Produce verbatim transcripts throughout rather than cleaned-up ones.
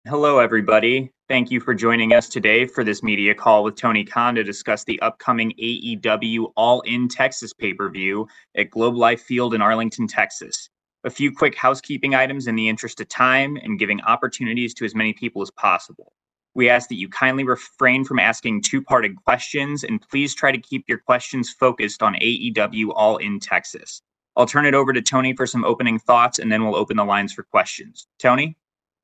Hello, everybody. Thank you for joining us today for this media call with Tony Khan to discuss the upcoming A E W All In Texas pay-per-view at Globe Life Field in Arlington, Texas. A few quick housekeeping items in the interest of time and giving opportunities to as many people as possible. We ask that you kindly refrain from asking two-parted questions and please try to keep your questions focused on A E W All In Texas. I'll turn it over to Tony for some opening thoughts and then we'll open the lines for questions. Tony?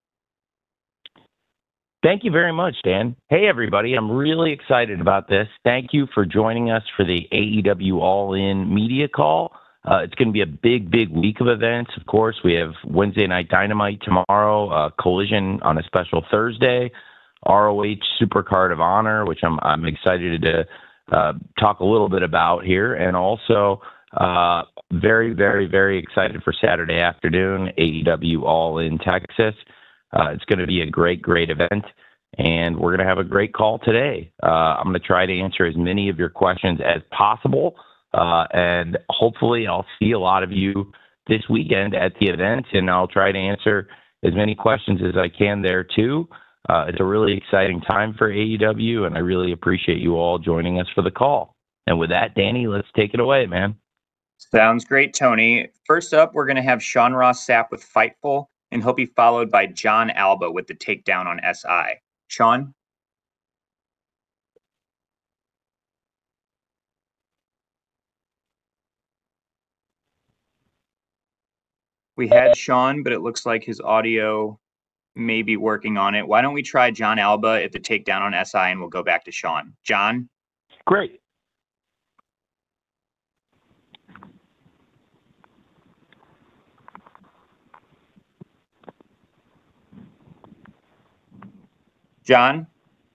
Thank you very much, Dan. Hey, everybody. I'm really excited about this. Thank you for joining us for the A E W All In media call. Uh, it's going to be a big, big week of events. Of course, we have Wednesday Night Dynamite tomorrow, uh, Collision on a special Thursday, R O H Supercard of Honor, which I'm, I'm excited to uh, talk a little bit about here. And also uh, very, very, very excited for Saturday afternoon, A E W All In Texas. Uh, it's going to be a great, great event, and we're going to have a great call today. Uh, I'm going to try to answer as many of your questions as possible, uh, and hopefully I'll see a lot of you this weekend at the event, and I'll try to answer as many questions as I can there, too. Uh, it's a really exciting time for A E W, and I really appreciate you all joining us for the call. And with that, Danny, let's take it away, man. Sounds great, Tony. First up, we're going to have Sean Ross Sapp with Fightful, and he'll be followed by John Alba with the takedown on S I. Sean? We had Sean, but it looks like his audio may be working on it. Why don't we try John Alba at the takedown on S I, and we'll go back to Sean. John? Great. John?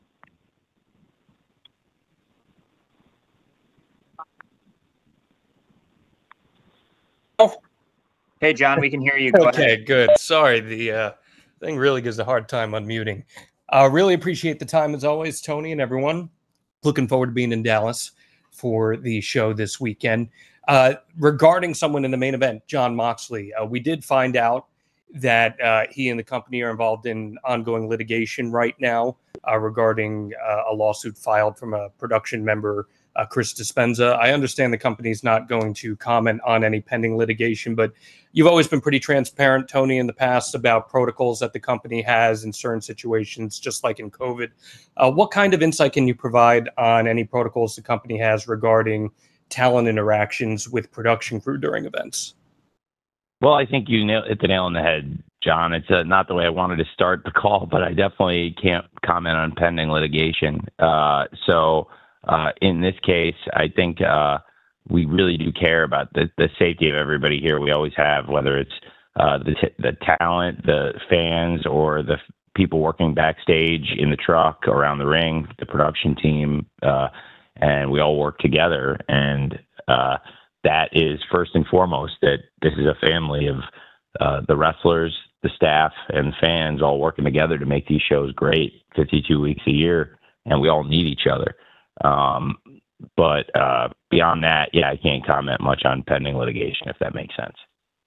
Oh. Hey, John, we can hear you. Go okay, ahead. Good. Sorry, the uh, thing really gives a hard time unmuting. I uh, really appreciate the time, as always, Tony and everyone. Looking forward to being in Dallas for the show this weekend. Uh, regarding someone in the main event, Jon Moxley, uh, we did find out that uh, he and the company are involved in ongoing litigation right now uh, regarding uh, a lawsuit filed from a production member, uh, Chris Dispenza. I understand the company's not going to comment on any pending litigation, but you've always been pretty transparent, Tony, in the past about protocols that the company has in certain situations, just like in COVID. Uh, what kind of insight can you provide on any protocols the company has regarding talent interactions with production crew during events? Well, I think you nail, hit the nail on the head, John. It's uh, not the way I wanted to start the call, but I definitely can't comment on pending litigation. Uh, so uh, in this case, I think uh, we really do care about the, the safety of everybody here. We always have, whether it's uh, the, t- the talent, the fans, or the f- people working backstage in the truck, around the ring, the production team, uh, and we all work together. And uh, that is first and foremost, that this is a family of uh, the wrestlers, the staff, and fans all working together to make these shows great fifty-two weeks a year, and we all need each other. Um, but uh, beyond that, yeah, I can't comment much on pending litigation, if that makes sense.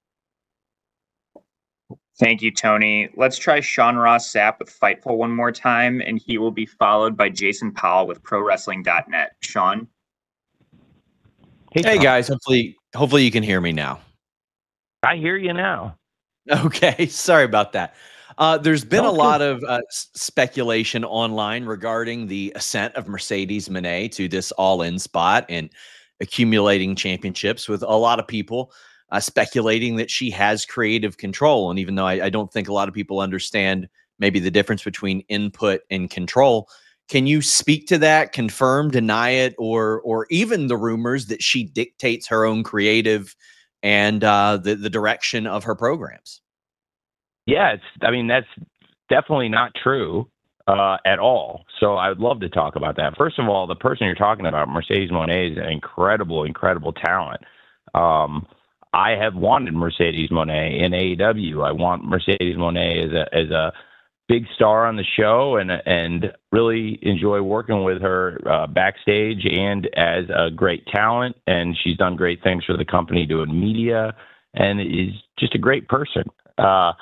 Thank you, Tony. Let's try Sean Ross Sapp with Fightful one more time, and he will be followed by Jason Powell with Pro Wrestling dot net. Sean? Hey, hey guys, hopefully hopefully you can hear me now. I hear you now. Okay, sorry about that. Uh, there's been okay. a lot of uh, s- speculation online regarding the ascent of Mercedes Moné to this all-in spot and accumulating championships, with a lot of people uh, speculating that she has creative control. And even though I, I don't think a lot of people understand maybe the difference between input and control, can you speak to that, confirm, deny it, or or even the rumors that she dictates her own creative and uh, the, the direction of her programs? Yeah, it's, I mean, that's definitely not true uh, at all. So I would love to talk about that. First of all, the person you're talking about, Mercedes Moné, is an incredible, incredible talent. Um, I have wanted Mercedes Moné in A E W. I want Mercedes Moné as a as a big star on the show, and and really enjoy working with her uh, backstage and as a great talent. And she's done great things for the company doing media, and is just a great person. Uh,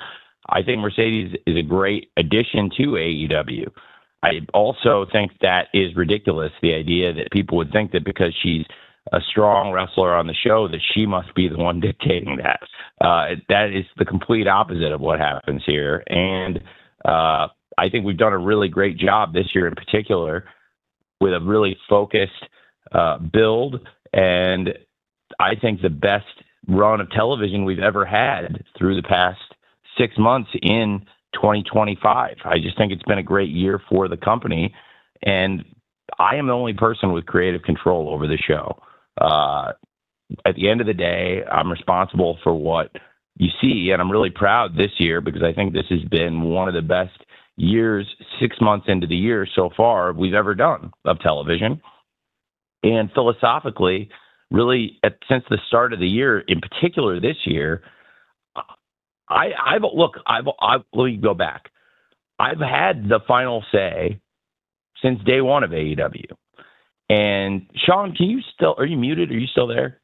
I think Mercedes is a great addition to A E W. I also think that is ridiculous, the idea that people would think that because she's a strong wrestler on the show that she must be the one dictating that. Uh, that is the complete opposite of what happens here. And uh, I think we've done a really great job this year in particular with a really focused uh, build, and I think the best run of television we've ever had through the past six months in twenty twenty-five. I just think it's been a great year for the company, and I am the only person with creative control over the show. Uh, at the end of the day, I'm responsible for what you see, and I'm really proud this year because I think this has been one of the best years, six months into the year so far, we've ever done of television. And philosophically, really, at, since the start of the year, in particular this year, I, I've look. I've, I've let me go back. I've had the final say since day one of A E W. And Sean, can you still? Are you muted? Are you still there?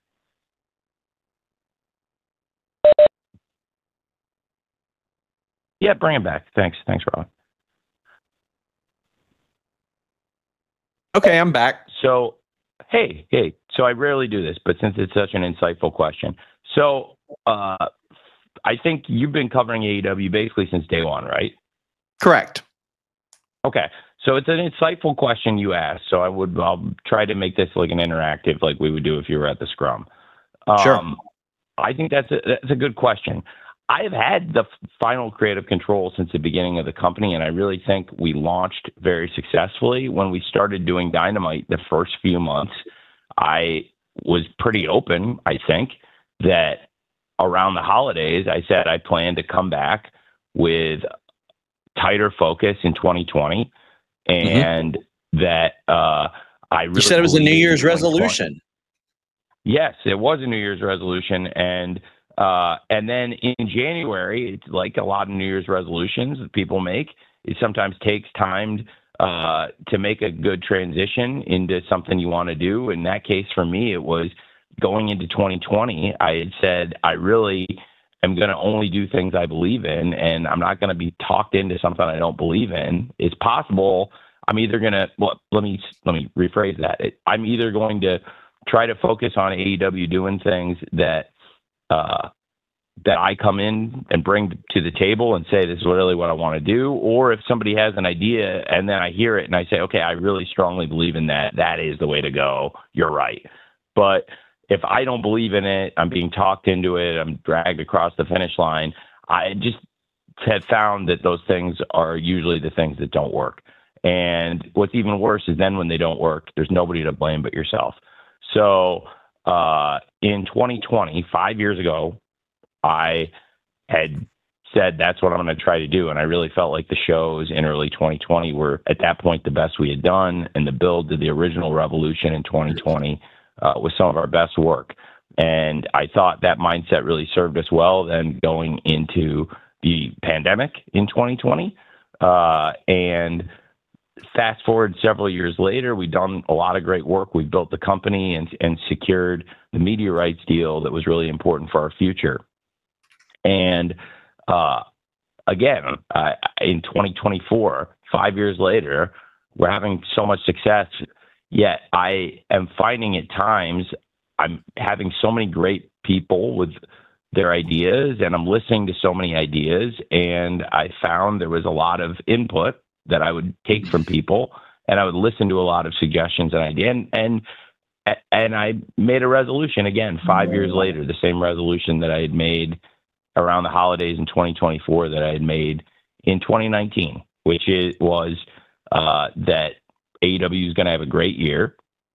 Yeah, bring him back. Thanks. Thanks, Rob. Okay, I'm back. So, hey, hey. So I rarely do this, but since it's such an insightful question, so uh, I think you've been covering A E W basically since day one, right? Correct. Okay. So it's an insightful question you asked. So I would, I'll try to make this like an interactive, like we would do if you were at the scrum. Um, Sure. I think that's a, that's a good question. I've had the final creative control since the beginning of the company, and I really think we launched very successfully. When we started doing Dynamite the first few months, I was pretty open, I think, that around the holidays, I said I plan to come back with tighter focus in twenty twenty. And mm-hmm. that uh, I really you said it was a New Year's resolution. Yes, it was a New Year's resolution, and uh, and then in January, it's like a lot of New Year's resolutions that people make. It sometimes takes time uh, to make a good transition into something you want to do. In that case, for me, it was going into twenty twenty. I had said I really am going to only do things I believe in, and I'm not going to be talked into something I don't believe in. It's possible I'm either going to, well, let me, let me rephrase that. It, I'm either going to try to focus on A E W doing things that, uh, that I come in and bring to the table and say, this is really what I want to do. Or if somebody has an idea and then I hear it and I say, okay, I really strongly believe in that. That is the way to go. You're right. But if I don't believe in it, I'm being talked into it, I'm dragged across the finish line, I just have found that those things are usually the things that don't work. And what's even worse is then when they don't work, there's nobody to blame but yourself. So uh, in twenty twenty, five years ago, I had said that's what I'm going to try to do. And I really felt like the shows in early twenty twenty were at that point the best we had done. And the build to the original Revolution in twenty twenty Uh, was some of our best work. And I thought that mindset really served us well then going into the pandemic in twenty twenty. Uh, and fast forward several years later, we've done a lot of great work. We've built the company and, and secured the media rights deal that was really important for our future. And uh, again, uh, in twenty twenty-four, five years later, we're having so much success. Yet I am finding at times I'm having so many great people with their ideas, and I'm listening to so many ideas, and I found there was a lot of input that I would take from people, and I would listen to a lot of suggestions and ideas, and and and I made a resolution again five years later, the same resolution that I had made around the holidays in twenty twenty-four that I had made in twenty nineteen, which is was uh, that A E W is going to have a great year,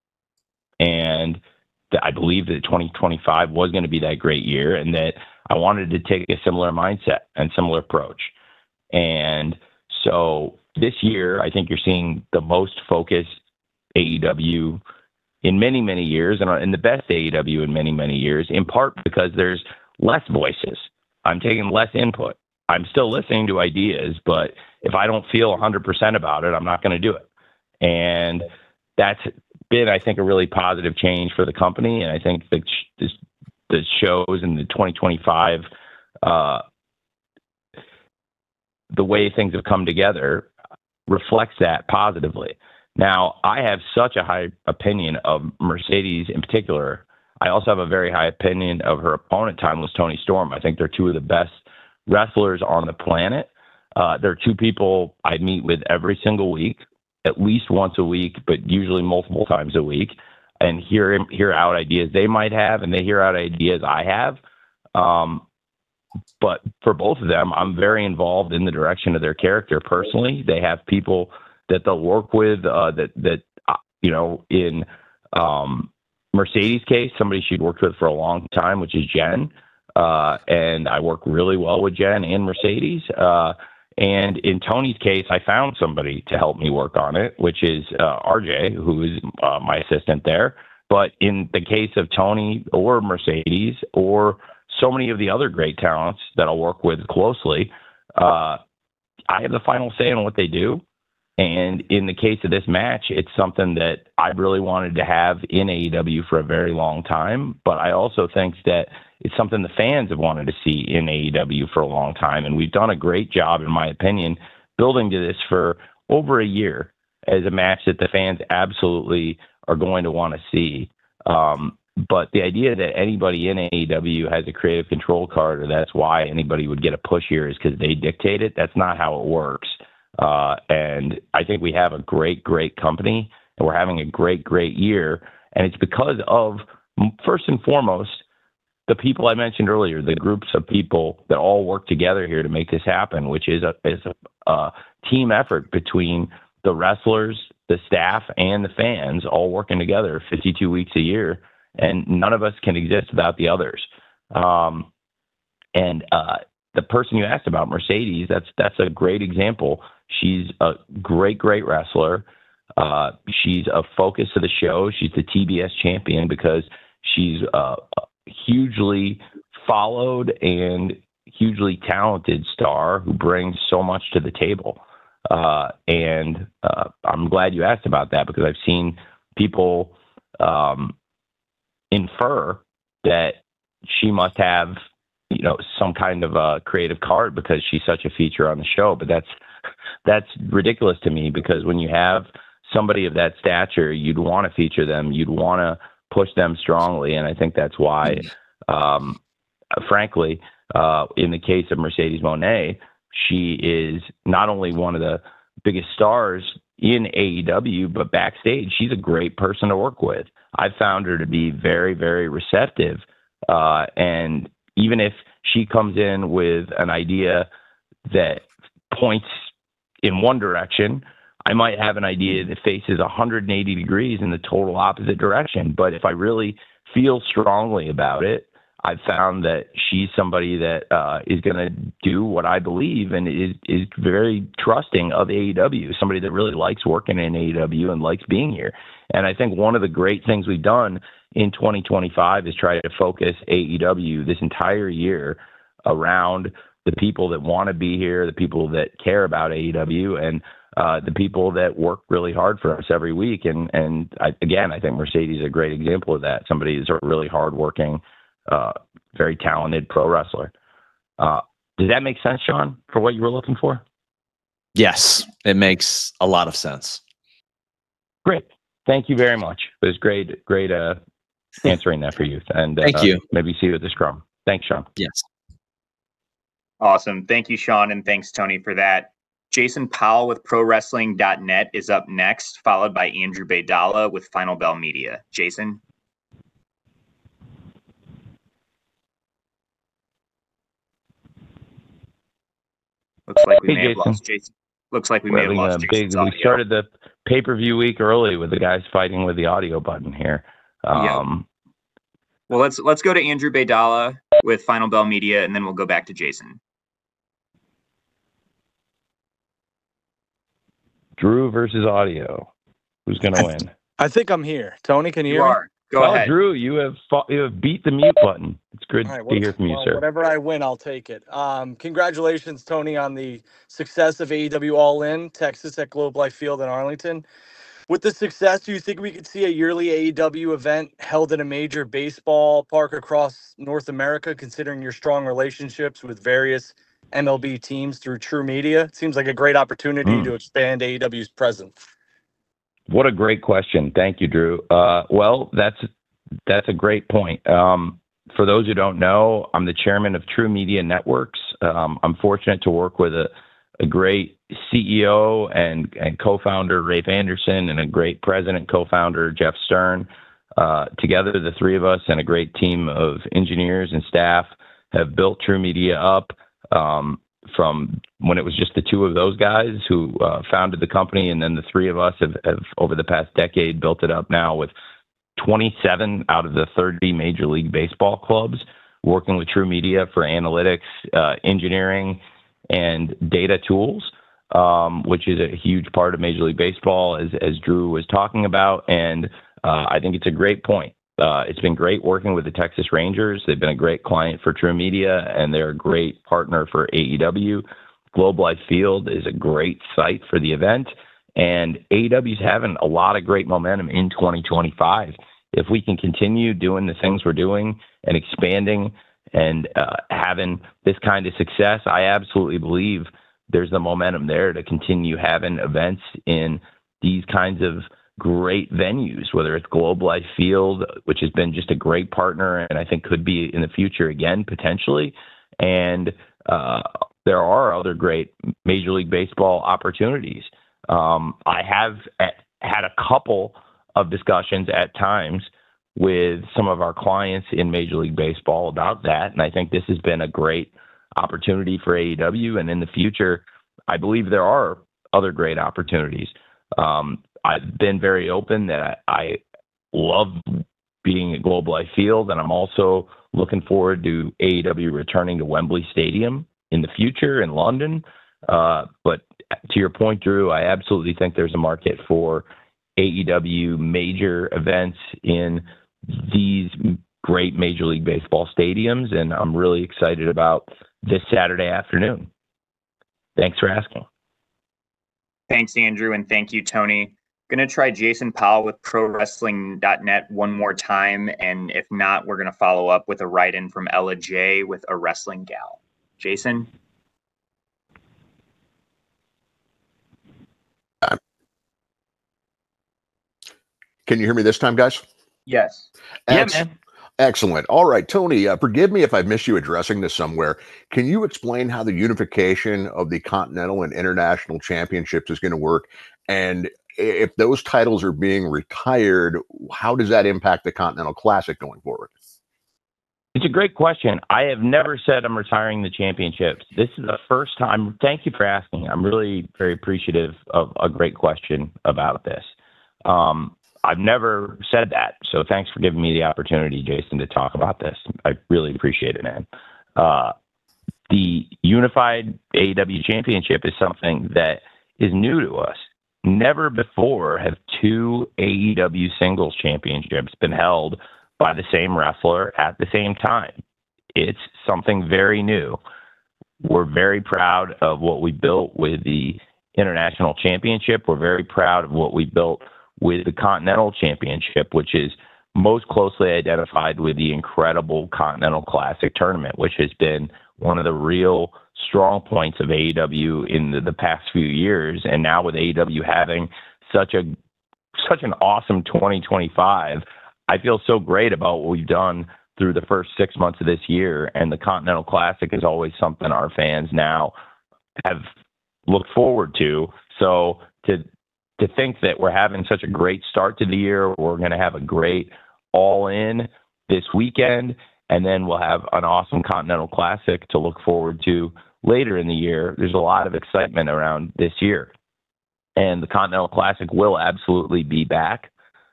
and that I believe that twenty twenty-five was going to be that great year, and that I wanted to take a similar mindset and similar approach. And so this year, I think you're seeing the most focused A E W in many, many years, and in the best A E W in many, many years, in part because there's less voices. I'm taking less input. I'm still listening to ideas, but if I don't feel one hundred percent about it, I'm not going to do it. And that's been, I think, a really positive change for the company. And I think the, the shows in the twenty twenty-five uh, the way things have come together reflects that positively. Now, I have such a high opinion of Mercedes in particular. I also have a very high opinion of her opponent, Timeless Toni Storm. I think they're two of the best wrestlers on the planet. Uh, they're two people I meet with every single week, at least once a week, but usually multiple times a week, and hear hear out ideas they might have, and they hear out ideas I have. Um, but for both of them, I'm very involved in the direction of their character personally. They have people that they'll work with uh, that that uh, you know, in um, Mercedes' case, somebody she'd worked with for a long time, which is Jen, uh, and I work really well with Jen and Mercedes. Uh, and in Tony's case, I found somebody to help me work on it, which is uh, R J, who is uh, my assistant there. But in the case of Tony or Mercedes or so many of the other great talents that I'll work with closely, uh, I have the final say on what they do. And in the case of this match, it's something that I really wanted to have in A E W for a very long time. But I also think that it's something the fans have wanted to see in A E W for a long time. And we've done a great job, in my opinion, building to this for over a year as a match that the fans absolutely are going to want to see. Um, but the idea that anybody in A E W has a creative control card, or that's why anybody would get a push here, is because they dictate it. That's not how it works. Uh, and I think we have a great, great company, and we're having a great, great year. And it's because of, first and foremost, the people I mentioned earlier, the groups of people that all work together here to make this happen, which is a, is a, a team effort between the wrestlers, the staff, and the fans all working together fifty-two weeks a year. And none of us can exist without the others. Um, and uh, the person you asked about, Mercedes, that's that's a great example. She's a great, great wrestler. Uh, she's a focus of the show. She's the T B S champion because she's a hugely followed and hugely talented star who brings so much to the table. Uh, and uh, I'm glad you asked about that, because I've seen people um, infer that she must have, you know, some kind of a creative card because she's such a feature on the show. But that's that's ridiculous to me, because when you have somebody of that stature, you'd want to feature them, you'd want to push them strongly. And I think that's why, um, frankly, uh, in the case of Mercedes Moné, she is not only one of the biggest stars in A E W, but backstage, she's a great person to work with. I found her to be very, very receptive. Uh, and even if she comes in with an idea that points in one direction, I might have an idea that faces one hundred eighty degrees in the total opposite direction. But if I really feel strongly about it, I've found that she's somebody that uh, is going to do what I believe and is, is very trusting of A E W, somebody that really likes working in A E W and likes being here. And I think one of the great things we've done in twenty twenty-five is try to focus A E W this entire year around the people that want to be here, the people that care about A E W, and uh, the people that work really hard for us every week. And, and I, again, I think Mercedes is a great example of that. Somebody who's a really hardworking, uh, very talented pro wrestler. Uh, does that make sense, Sean, for what you were looking for? Yes, it makes a lot of sense. Great. Thank you very much. It was great, great uh, answering that for you. And Thank uh, you. Maybe see you at the scrum. Thanks, Sean. Yes. Awesome. Thank you, Sean, and thanks, Tony, for that. Jason Powell with Pro Wrestling dot net is up next, followed by Andrew Baydala with Final Bell Media. Jason? Looks like we Hey, may have Jason. lost Jason. Looks like we We're may have having lost a Jason's big, audio. we started the pay-per-view week early with the guys fighting with the audio button here. Um, Well, let's let's go to Andrew Baydala with Final Bell Media, and then we'll go back to Jason. Drew versus audio. Who's going to I- win? I think I'm here. Tony, can you, You hear me? are. Go oh, ahead. Drew, you have fought, you have beat the mute button. It's good All right, to what- hear from you, well, sir. Whatever I win, I'll take it. Um, congratulations, Tony, on the success of A E W All In Texas at Globe Life Field in Arlington. With the success, do you think we could see a yearly A E W event held in a major baseball park across North America, considering your strong relationships with various M L B teams through True Media? It seems like a great opportunity Mm. to expand A E W's presence. What a great question. Thank you, Drew. Uh, well, that's that's a great point. Um, for those who don't know, I'm the chairman of True Media Networks. Um, I'm fortunate to work with a, a great C E O and, and co-founder, Rafe Anderson, and a great president, co-founder, Jeff Stern. Uh, together, the three of us and a great team of engineers and staff have built True Media up um, from when it was just the two of those guys who uh, founded the company, and then the three of us have, have, over the past decade, built it up now with twenty-seven out of the thirty Major League Baseball clubs working with True Media for analytics, uh, engineering, and data tools, um, which is a huge part of Major League Baseball, as, as Drew was talking about. And uh, I think it's a great point. Uh, it's been great working with the Texas Rangers. They've been a great client for True Media, and they're a great partner for A E W. Globe Life Field is a great site for the event, and A E W is having a lot of great momentum in twenty twenty-five. If we can continue doing the things we're doing and expanding and uh, having this kind of success, I absolutely believe there's the momentum there to continue having events in these kinds of great venues, whether it's Globe Life Field, which has been just a great partner and I think could be in the future again, potentially. And uh, there are other great Major League Baseball opportunities. Um, I have at, had a couple of discussions at times with some of our clients in Major League Baseball about that. And I think this has been a great opportunity for A E W. And in the future, I believe there are other great opportunities. Um, I've been very open that I, I love being at Globe Life Field, and I'm also looking forward to A E W returning to Wembley Stadium in the future in London. Uh, but to your point, Drew, I absolutely think there's a market for A E W major events in these great Major League Baseball stadiums, and I'm really excited about this Saturday afternoon. Thanks for asking. Thanks, Andrew, and thank you, Tony. Going to try Jason Powell with Pro Wrestling dot net one more time, and if not, we're going to follow up with a write-in from Ella J with A Wrestling Gal. Jason? Can you hear me this time, guys? Yes. Ex- Yeah, man. Excellent. All right, Tony, uh, forgive me if I've missed you addressing this somewhere. Can you explain how the unification of the Continental and International Championships is going to work? And if those titles are being retired, how does that impact the Continental Classic going forward? It's a great question. I have never said I'm retiring the championships. This is the first time. Thank you for asking. I'm really very appreciative of a great question about this. Um, I've never said that. So thanks for giving me the opportunity, Jason, to talk about this. I really appreciate it, man. Uh, the Unified A E W Championship is something that is new to us. Never before have two A E W singles championships been held by the same wrestler at the same time. It's something very new. We're very proud of what we built with the International Championship. We're very proud of what we built with the Continental Championship, which is most closely identified with the incredible Continental Classic tournament, which has been one of the real strong points of A E W in the, the past few years. And now with A E W having such a such an awesome twenty twenty-five, I feel so great about what we've done through the first six months of this year. And the Continental Classic is always something our fans now have looked forward to. So to to think that we're having such a great start to the year, we're going to have a great all-in this weekend, and then we'll have an awesome Continental Classic to look forward to later in the year. There's a lot of excitement around this year, and the Continental Classic will absolutely be back.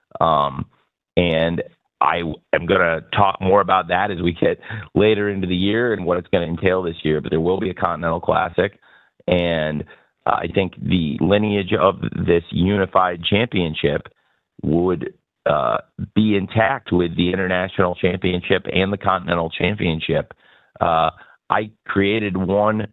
Um, and I am going to talk more about that as we get later into the year and what it's going to entail this year, but there will be a Continental Classic, and uh, I think the lineage of this unified championship would uh, be intact with the International Championship and the Continental Championship. Uh, I created one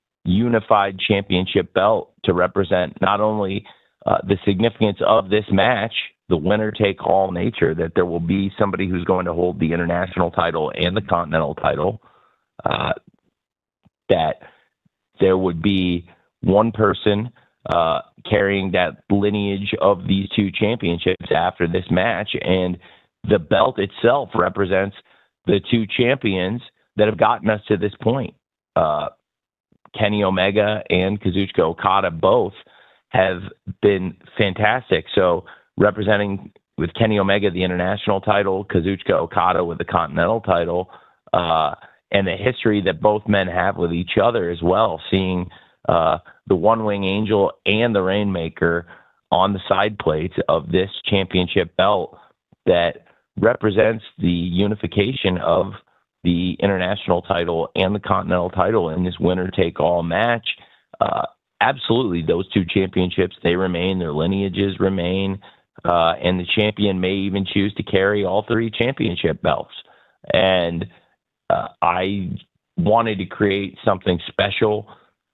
unified championship belt to represent not only uh, the significance of this match, the winner-take-all nature, that there will be somebody who's going to hold the international title and the continental title, uh, that there would be one person uh, carrying that lineage of these two championships after this match, and the belt itself represents the two champions that have gotten us to this point. Uh, Kenny Omega and Kazuchika Okada both have been fantastic. So representing with Kenny Omega the international title, Kazuchika Okada with the continental title, uh, and the history that both men have with each other as well, seeing uh, the One-Wing Angel and the Rainmaker on the side plates of this championship belt that represents the unification of the international title and the continental title in this winner-take-all match. Uh, absolutely, those two championships, they remain, their lineages remain, uh, and the champion may even choose to carry all three championship belts. And uh, I wanted to create something special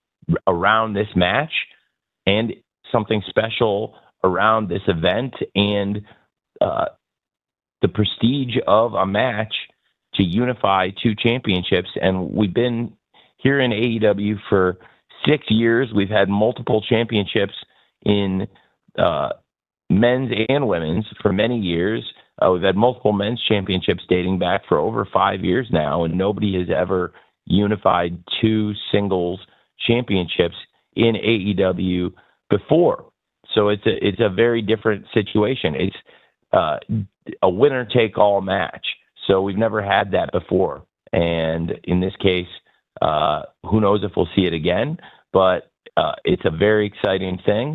around this match and something special around this event and uh, the prestige of a match to unify two championships. And we've been here in A E W for six years. We've had multiple championships in uh, men's and women's for many years. Uh, we've had multiple men's championships dating back for over five years now, and nobody has ever unified two singles championships in A E W before. So it's a, it's a very different situation. It's uh, a winner-take-all match. So we've never had that before. And in this case, uh, who knows if we'll see it again, but uh, it's a very exciting thing.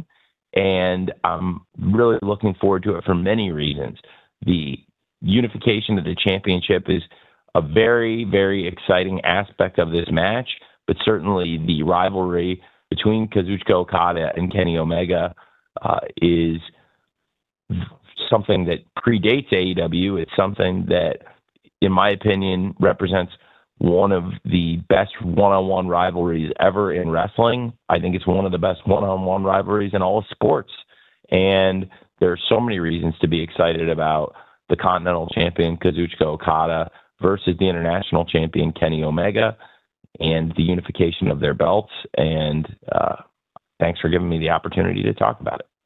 And I'm really looking forward to it for many reasons. The unification of the championship is a very, very exciting aspect of this match, but certainly the rivalry between Kazuchika Okada and Kenny Omega uh, is something that predates A E W. It's something that, in my opinion, represents one of the best one-on-one rivalries ever in wrestling. I think it's one of the best one-on-one rivalries in all of sports. And there are so many reasons to be excited about the Continental Champion Kazuchika Okada versus the International Champion Kenny Omega and the unification of their belts. And uh, thanks for giving me the opportunity to talk about it.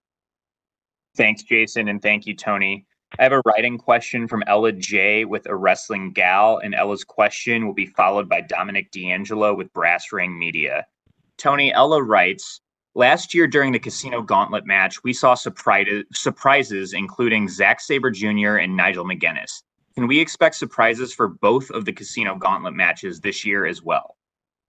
Thanks, Jason, and thank you, Tony. I have a writing question from Ella J with A Wrestling Gal, and Ella's question will be followed by Dominic D'Angelo with Brass Ring Media. Tony, Ella writes, last year during the Casino Gauntlet match, we saw surpri- surprises including Zack Sabre Junior and Nigel McGuinness. Can we expect surprises for both of the Casino Gauntlet matches this year as well?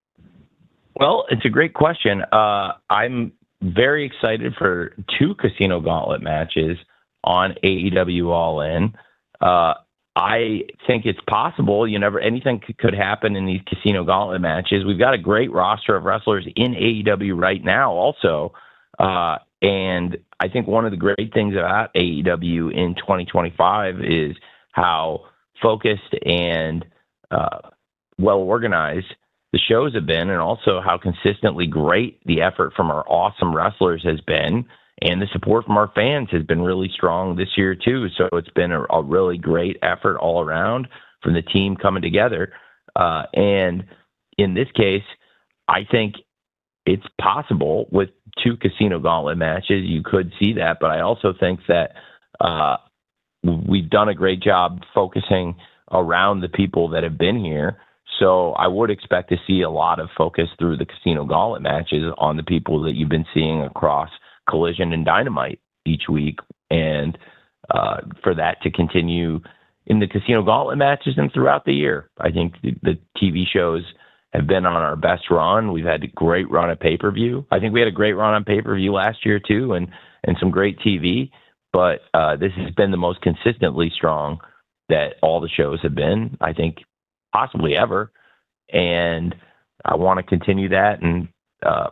Well, it's a great question. Uh, I'm very excited for two Casino Gauntlet matches on A E W All In. Uh, I think it's possible. You never anything c- could happen in these Casino Gauntlet matches. We've got a great roster of wrestlers in A E W right now, also, uh, and I think one of the great things about A E W in twenty twenty-five is how focused and uh, well organized the shows have been, and also how consistently great the effort from our awesome wrestlers has been. And the support from our fans has been really strong this year, too. So it's been a, a really great effort all around from the team coming together. Uh, and in this case, I think it's possible with two Casino Gauntlet matches, you could see that. But I also think that uh, we've done a great job focusing around the people that have been here. So I would expect to see a lot of focus through the Casino Gauntlet matches on the people that you've been seeing across Collision and Dynamite each week, and uh, for that to continue in the Casino Gauntlet matches and throughout the year. I think the, the T V shows have been on our best run. We've had a great run of pay-per-view. I think we had a great run on pay-per-view last year too, and and some great T V, but uh, this has been the most consistently strong that all the shows have been, I think, possibly ever. And I want to continue that, and uh,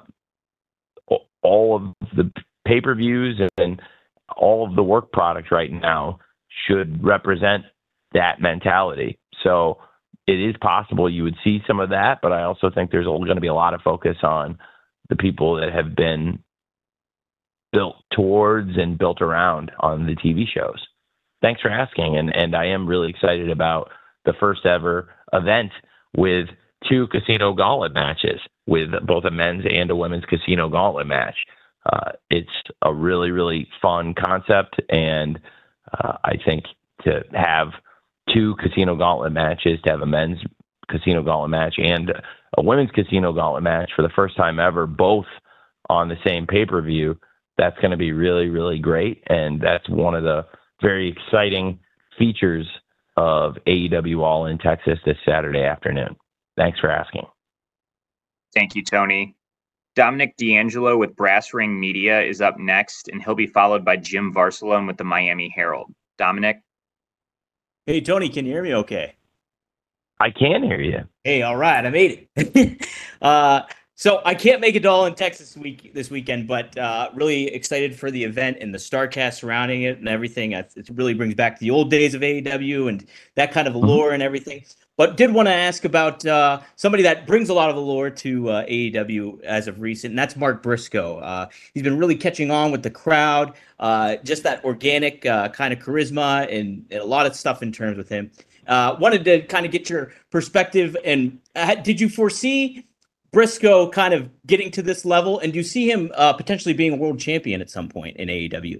all of the pay-per-views and all of the work product right now should represent that mentality. So it is possible you would see some of that, but I also think there's going to be a lot of focus on the people that have been built towards and built around on the T V shows. Thanks for asking. And, and I am really excited about the first ever event with two casino gauntlet matches with both a men's and a women's casino gauntlet match. Uh, it's a really, really fun concept, and uh, I think to have two casino gauntlet matches, to have a men's casino gauntlet match and a women's casino gauntlet match for the first time ever, both on the same pay-per-view, that's going to be really, really great. And that's one of the very exciting features of A E W All In Texas this Saturday afternoon. Thanks for asking. Thank you, Tony. Dominic D'Angelo with Brass Ring Media is up next, and he'll be followed by Jim Varsalone with the Miami Herald. Dominic? Hey, Tony, can you hear me okay? I can hear you. Hey, all right, I made it. uh, so I can't make it to All In Texas week this weekend, but uh, really excited for the event and the StarCast surrounding it and everything. It really brings back the old days of A E W and that kind of allure and everything. But did want to ask about uh, somebody that brings a lot of allure to uh, A E W as of recent, and that's Mark Briscoe. Uh, he's been really catching on with the crowd, uh, just that organic uh, kind of charisma and, and a lot of stuff in terms with him. Uh, wanted to kind of get your perspective, and uh, did you foresee Briscoe kind of getting to this level, and do you see him uh, potentially being a world champion at some point in A E W?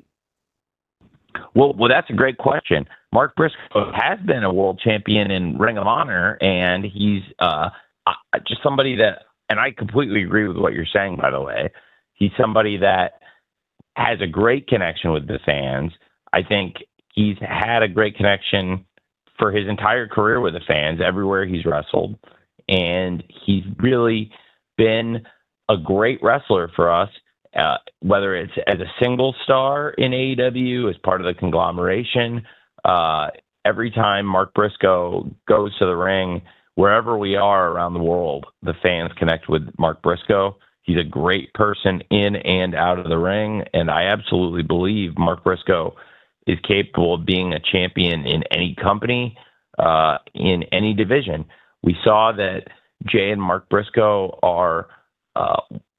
Well, well, that's a great question. Mark Briscoe has been a world champion in Ring of Honor, and he's uh, just somebody that, and I completely agree with what you're saying, by the way. He's somebody that has a great connection with the fans. I think he's had a great connection for his entire career with the fans, everywhere he's wrestled, and he's really been a great wrestler for us. Uh, whether it's as a single star in A E W, as part of the conglomeration, uh, every time Mark Briscoe goes to the ring, wherever we are around the world, the fans connect with Mark Briscoe. He's a great person in and out of the ring, and I absolutely believe Mark Briscoe is capable of being a champion in any company, uh, in any division. We saw that Jay and Mark Briscoe are uh,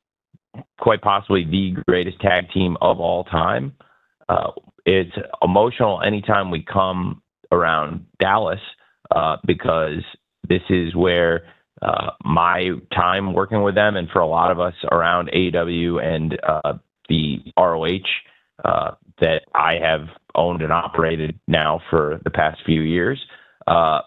quite possibly the greatest tag team of all time. Uh, it's emotional anytime we come around Dallas uh, because this is where uh, my time working with them, and for a lot of us around A E W and uh, the R O H uh, that I have owned and operated now for the past few years, uh,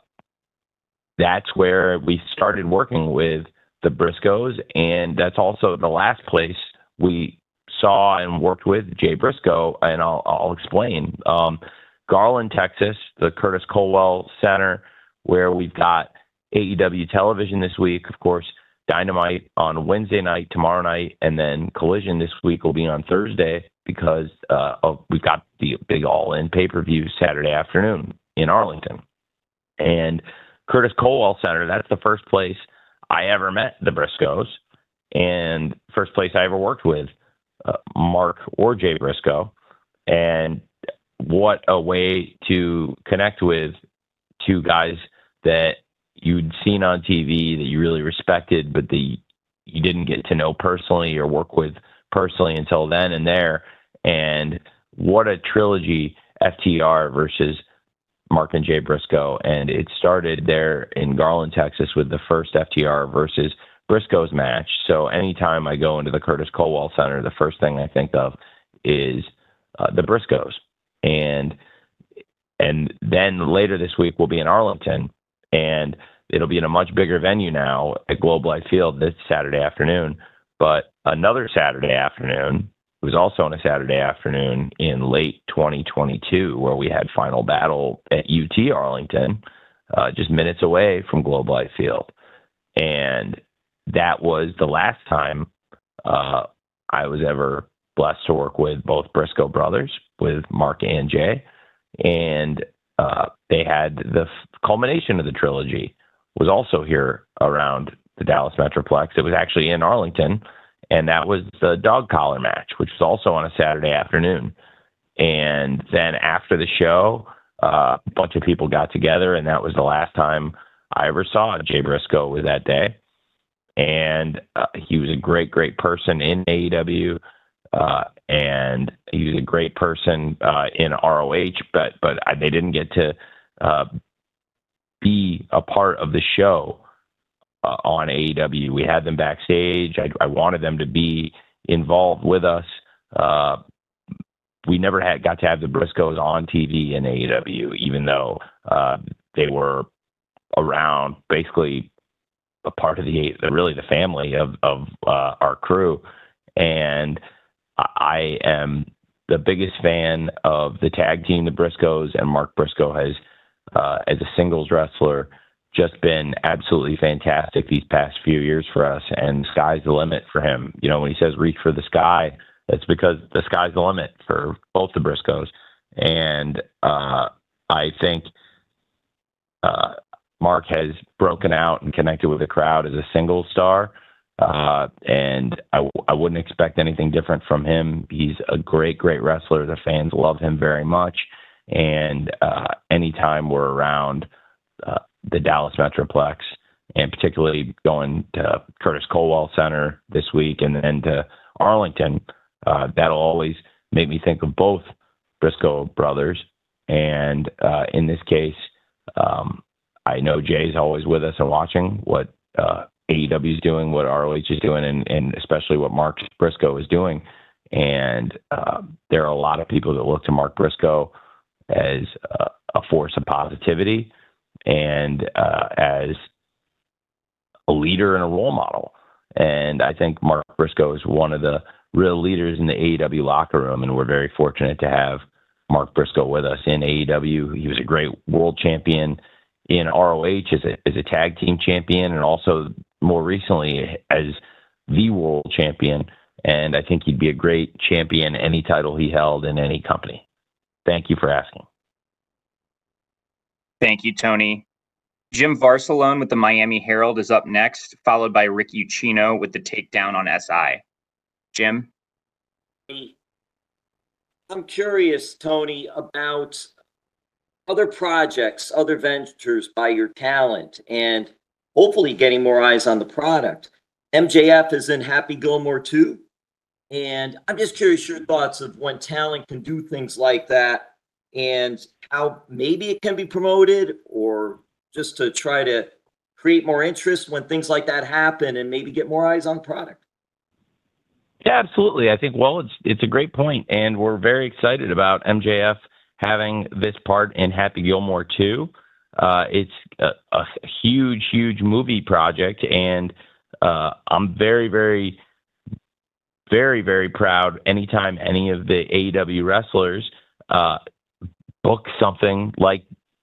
that's where we started working with the Briscoes, and that's also the last place we saw and worked with Jay Briscoe, and I'll, I'll explain. Um, Garland, Texas, the Curtis Colwell Center, where we've got A E W television this week, of course, Dynamite on Wednesday night, tomorrow night, and then Collision this week will be on Thursday because uh, of, we've got the big all-in pay-per-view Saturday afternoon in Arlington. And Curtis Colwell Center, that's the first place I ever met the Briscoes, and first place I ever worked with uh, Mark or Jay Briscoe. And what a way to connect with two guys that you'd seen on T V that you really respected, but the you didn't get to know personally or work with personally until then and there. And what a trilogy, F T R versus Mark and Jay Briscoe. And it started there in Garland, Texas with the first F T R versus Briscoes match. So anytime I go into the Curtis Colwell Center, the first thing I think of is uh, the Briscoes. And and then later this week we'll be in Arlington, and it'll be in a much bigger venue now at Globe Life Field this Saturday afternoon. But another Saturday afternoon, it was also on a Saturday afternoon in late twenty twenty-two, where we had Final Battle at U T Arlington, uh, just minutes away from Globe Life Field. And that was the last time uh, I was ever blessed to work with both Briscoe brothers, with Mark and Jay. And uh, they had the culmination of the trilogy was also here around the Dallas Metroplex. It was actually in Arlington, and that was the dog collar match, which was also on a Saturday afternoon. And then after the show, uh, a bunch of people got together, and that was the last time I ever saw Jay Briscoe was that day. And uh, he was a great, great person in A E W, uh, and he was a great person uh, in R O H, but but they didn't get to uh, be a part of the show uh, on A E W. We had them backstage. I, I wanted them to be involved with us. Uh, we never had got to have the Briscoes on T V in A E W, even though uh, they were around, basically a part of the, the really the family of of uh, our crew. And I am the biggest fan of the tag team, the Briscoes, and Mark Briscoe has, uh, as a singles wrestler, just been absolutely fantastic these past few years for us. And sky's the limit for him. You know, when he says reach for the sky, it's because the sky's the limit for both the Briscoes. And uh, I think uh, Mark has broken out and connected with the crowd as a single star. Uh, and I, I wouldn't expect anything different from him. He's a great, great wrestler. The fans love him very much. And uh, anytime we're around uh, the Dallas Metroplex, and particularly going to Curtis Colwell Center this week and then to Arlington, uh, that'll always make me think of both Briscoe brothers. And uh, in this case, um, I know Jay's always with us and watching what uh, A E W is doing, what R O H is doing, and, and especially what Mark Briscoe is doing. And uh, there are a lot of people that look to Mark Briscoe as uh, a force of positivity and uh, as a leader and a role model. And I think Mark Briscoe is one of the real leaders in the A E W locker room, and we're very fortunate to have Mark Briscoe with us in A E W. He was a great world champion in R O H as a, as a tag team champion, and also more recently as the world champion. And I think he'd be a great champion any title he held in any company. Thank you for asking. Thank you, Tony. Jim Varsalone with the Miami Herald is up next, followed by Rick Ucchino with the Takedown on S I. Jim? I'm curious, Tony, about other projects, other ventures by your talent, and hopefully getting more eyes on the product. M J F is in Happy Gilmore too. And I'm just curious your thoughts of when talent can do things like that and how maybe it can be promoted, or just to try to create more interest when things like that happen and maybe get more eyes on the product. Yeah, absolutely. I think, well, it's it's a great point, and we're very excited about M J F having this part in Happy Gilmore too. Uh, it's a, a huge, huge movie project, and uh, I'm very, very, very, very proud anytime any of the A E W wrestlers uh, book something like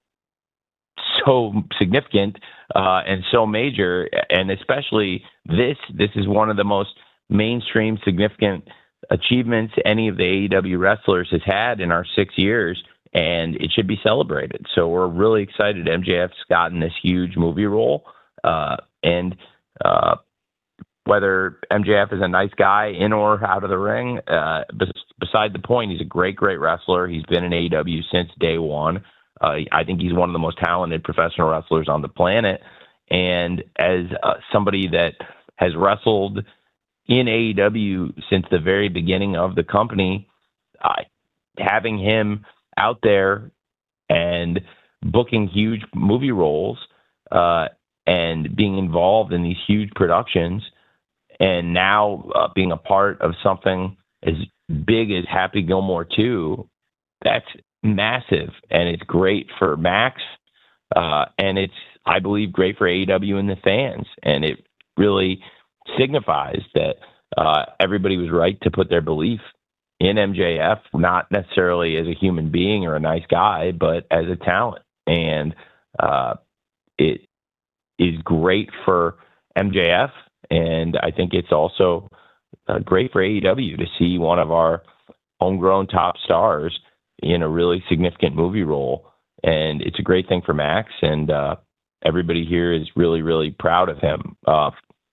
so significant uh, and so major, and especially this. This is one of the most mainstream significant achievements any of the A E W wrestlers has had in our six years, and it should be celebrated. So we're really excited M J F's gotten this huge movie role, uh, and uh, whether M J F is a nice guy in or out of the ring, uh, bes- beside the point, he's a great, great wrestler. He's been in A E W since day one. Uh, I think he's one of the most talented professional wrestlers on the planet. And as uh, somebody that has wrestled in A E W since the very beginning of the company, uh, having him out there and booking huge movie roles uh, and being involved in these huge productions, and now uh, being a part of something as big as Happy Gilmore two, that's massive, and it's great for Max, uh, and it's, I believe, great for A E W and the fans, and it really signifies that uh, everybody was right to put their belief in M J F, not necessarily as a human being or a nice guy, but as a talent. And uh, it is great for M J F, and I think it's also uh, great for A E W to see one of our homegrown top stars in a really significant movie role. And it's a great thing for Max, and uh, everybody here is really, really proud of him. Uh,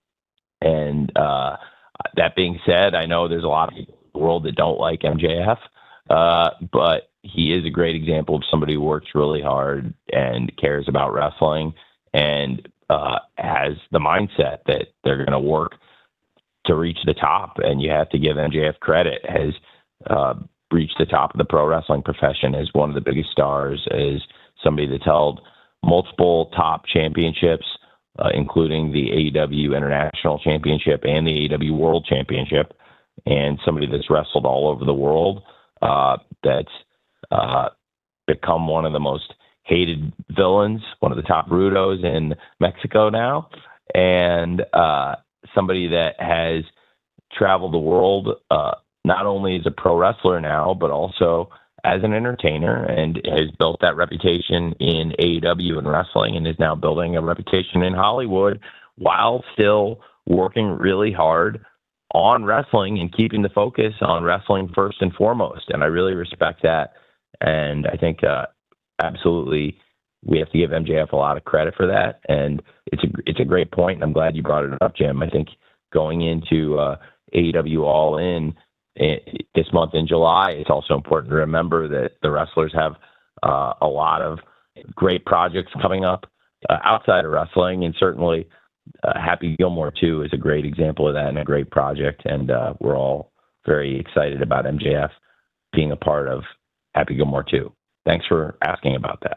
and uh, that being said, I know there's a lot of people in the world that don't like M J F, uh, but he is a great example of somebody who works really hard and cares about wrestling, and uh, has the mindset that they're going to work to reach the top. And you have to give M J F credit, has uh, reached the top of the pro wrestling profession as one of the biggest stars, as somebody that's held multiple top championships, uh, including the A E W International Championship and the A E W World Championship, and somebody that's wrestled all over the world, uh, that's uh, become one of the most hated villains, one of the top rudos in Mexico now, and uh, somebody that has traveled the world, uh, not only as a pro wrestler now, but also as an entertainer, and has built that reputation in A E W and wrestling, and is now building a reputation in Hollywood while still working really hard on wrestling and keeping the focus on wrestling first and foremost. And I really respect that. And I think uh, absolutely we have to give M J F a lot of credit for that. And it's a, it's a great point. I'm glad you brought it up, Jim. I think going into uh, A E W All In this month in July, it's also important to remember that the wrestlers have uh, a lot of great projects coming up uh, outside of wrestling, and certainly uh, Happy Gilmore two is a great example of that and a great project, and uh, we're all very excited about M J F being a part of Happy Gilmore two. Thanks for asking about that.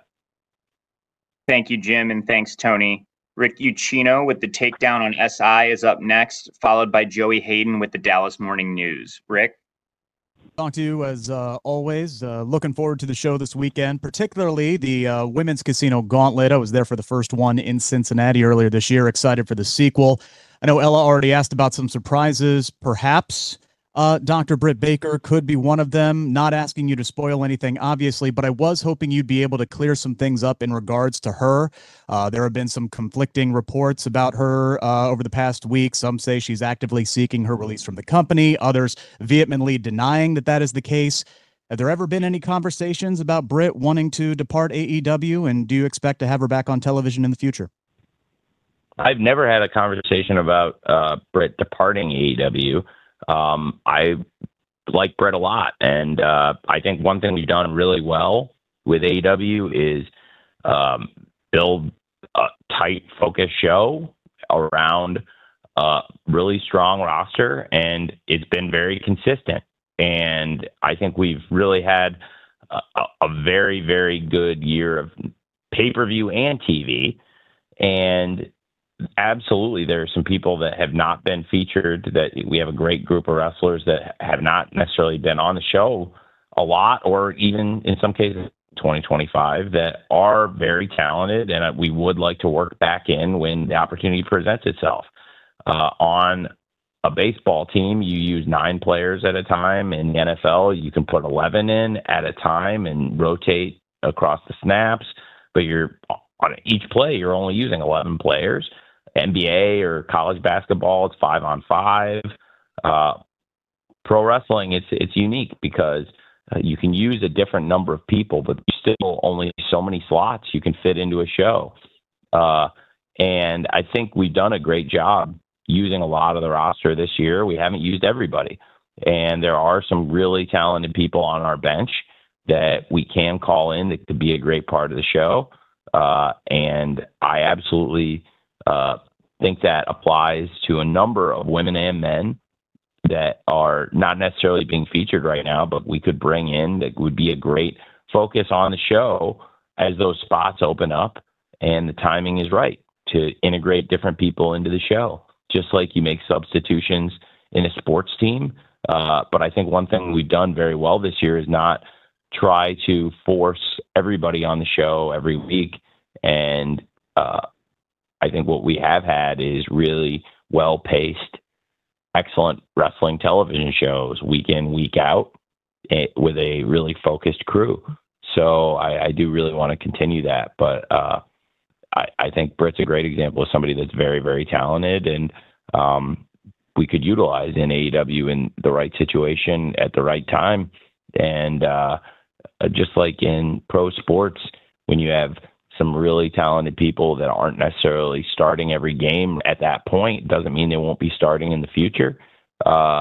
Thank you, Jim, and thanks, Tony. Rick Ucchino with the takedown on S I is up next, followed by Joey Hayden with the Dallas Morning News. Rick? Talk to you as uh, always. Uh, looking forward to the show this weekend, particularly the uh, Women's Casino Gauntlet. I was there for the first one in Cincinnati earlier this year. Excited for the sequel. I know Ella already asked about some surprises. Perhaps uh, Doctor Britt Baker could be one of them. Not asking you to spoil anything, obviously, but I was hoping you'd be able to clear some things up in regards to her. Uh, there have been some conflicting reports about her uh, over the past week. Some say she's actively seeking her release from the company. Others vehemently denying that that is the case. Have there ever been any conversations about Britt wanting to depart A E W, and do you expect to have her back on television in the future? I've never had a conversation about uh, Britt departing A E W. Um, I like Britt a lot, and uh, I think one thing we've done really well with A E W is um, build a tight, focused show around a really strong roster, and it's been very consistent. And I think we've really had a, a very, very good year of pay-per-view and T V, and absolutely, there are some people that have not been featured, that we have a great group of wrestlers that have not necessarily been on the show a lot, or even in some cases twenty twenty-five, that are very talented, and we would like to work back in when the opportunity presents itself. Uh, on a baseball team, you use nine players at a time. In the N F L, you can put eleven in at a time and rotate across the snaps, but you're on each play, you're only using eleven players. N B A or college basketball, it's five on five. Uh, pro wrestling, it's it's unique because uh, you can use a different number of people, but still only so many slots you can fit into a show. Uh, and I think we've done a great job using a lot of the roster this year. We haven't used everybody, and there are some really talented people on our bench that we can call in that could be a great part of the show. Uh, and I absolutely uh, think that applies to a number of women and men that are not necessarily being featured right now, but we could bring in that would be a great focus on the show as those spots open up and the timing is right to integrate different people into the show, just like you make substitutions in a sports team. Uh, but I think one thing we've done very well this year is not try to force everybody on the show every week. And uh, I think what we have had is really well-paced, excellent wrestling television shows week in, week out, eh, with a really focused crew. So I, I do really want to continue that. But uh, I, I think Britt's a great example of somebody that's very, very talented, and um, we could utilize in A E W in the right situation at the right time. And uh, just like in pro sports, when you have some really talented people that aren't necessarily starting every game at that point, doesn't mean they won't be starting in the future. Uh,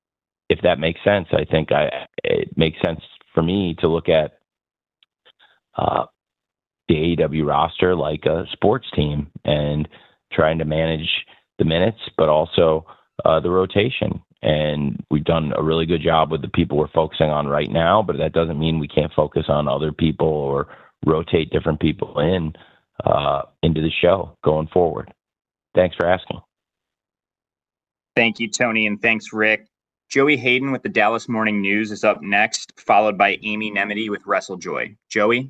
if that makes sense, I think I, it makes sense for me to look at uh, the A E W roster like a sports team and trying to manage the minutes, but also uh, the rotation. And we've done a really good job with the people we're focusing on right now, but that doesn't mean we can't focus on other people or rotate different people in uh, into the show going forward. Thanks for asking. Thank you, Tony, and thanks, Rick. Joey Hayden with the Dallas Morning News is up next, followed by Amy Nemedy with WrestleJoy. Joey?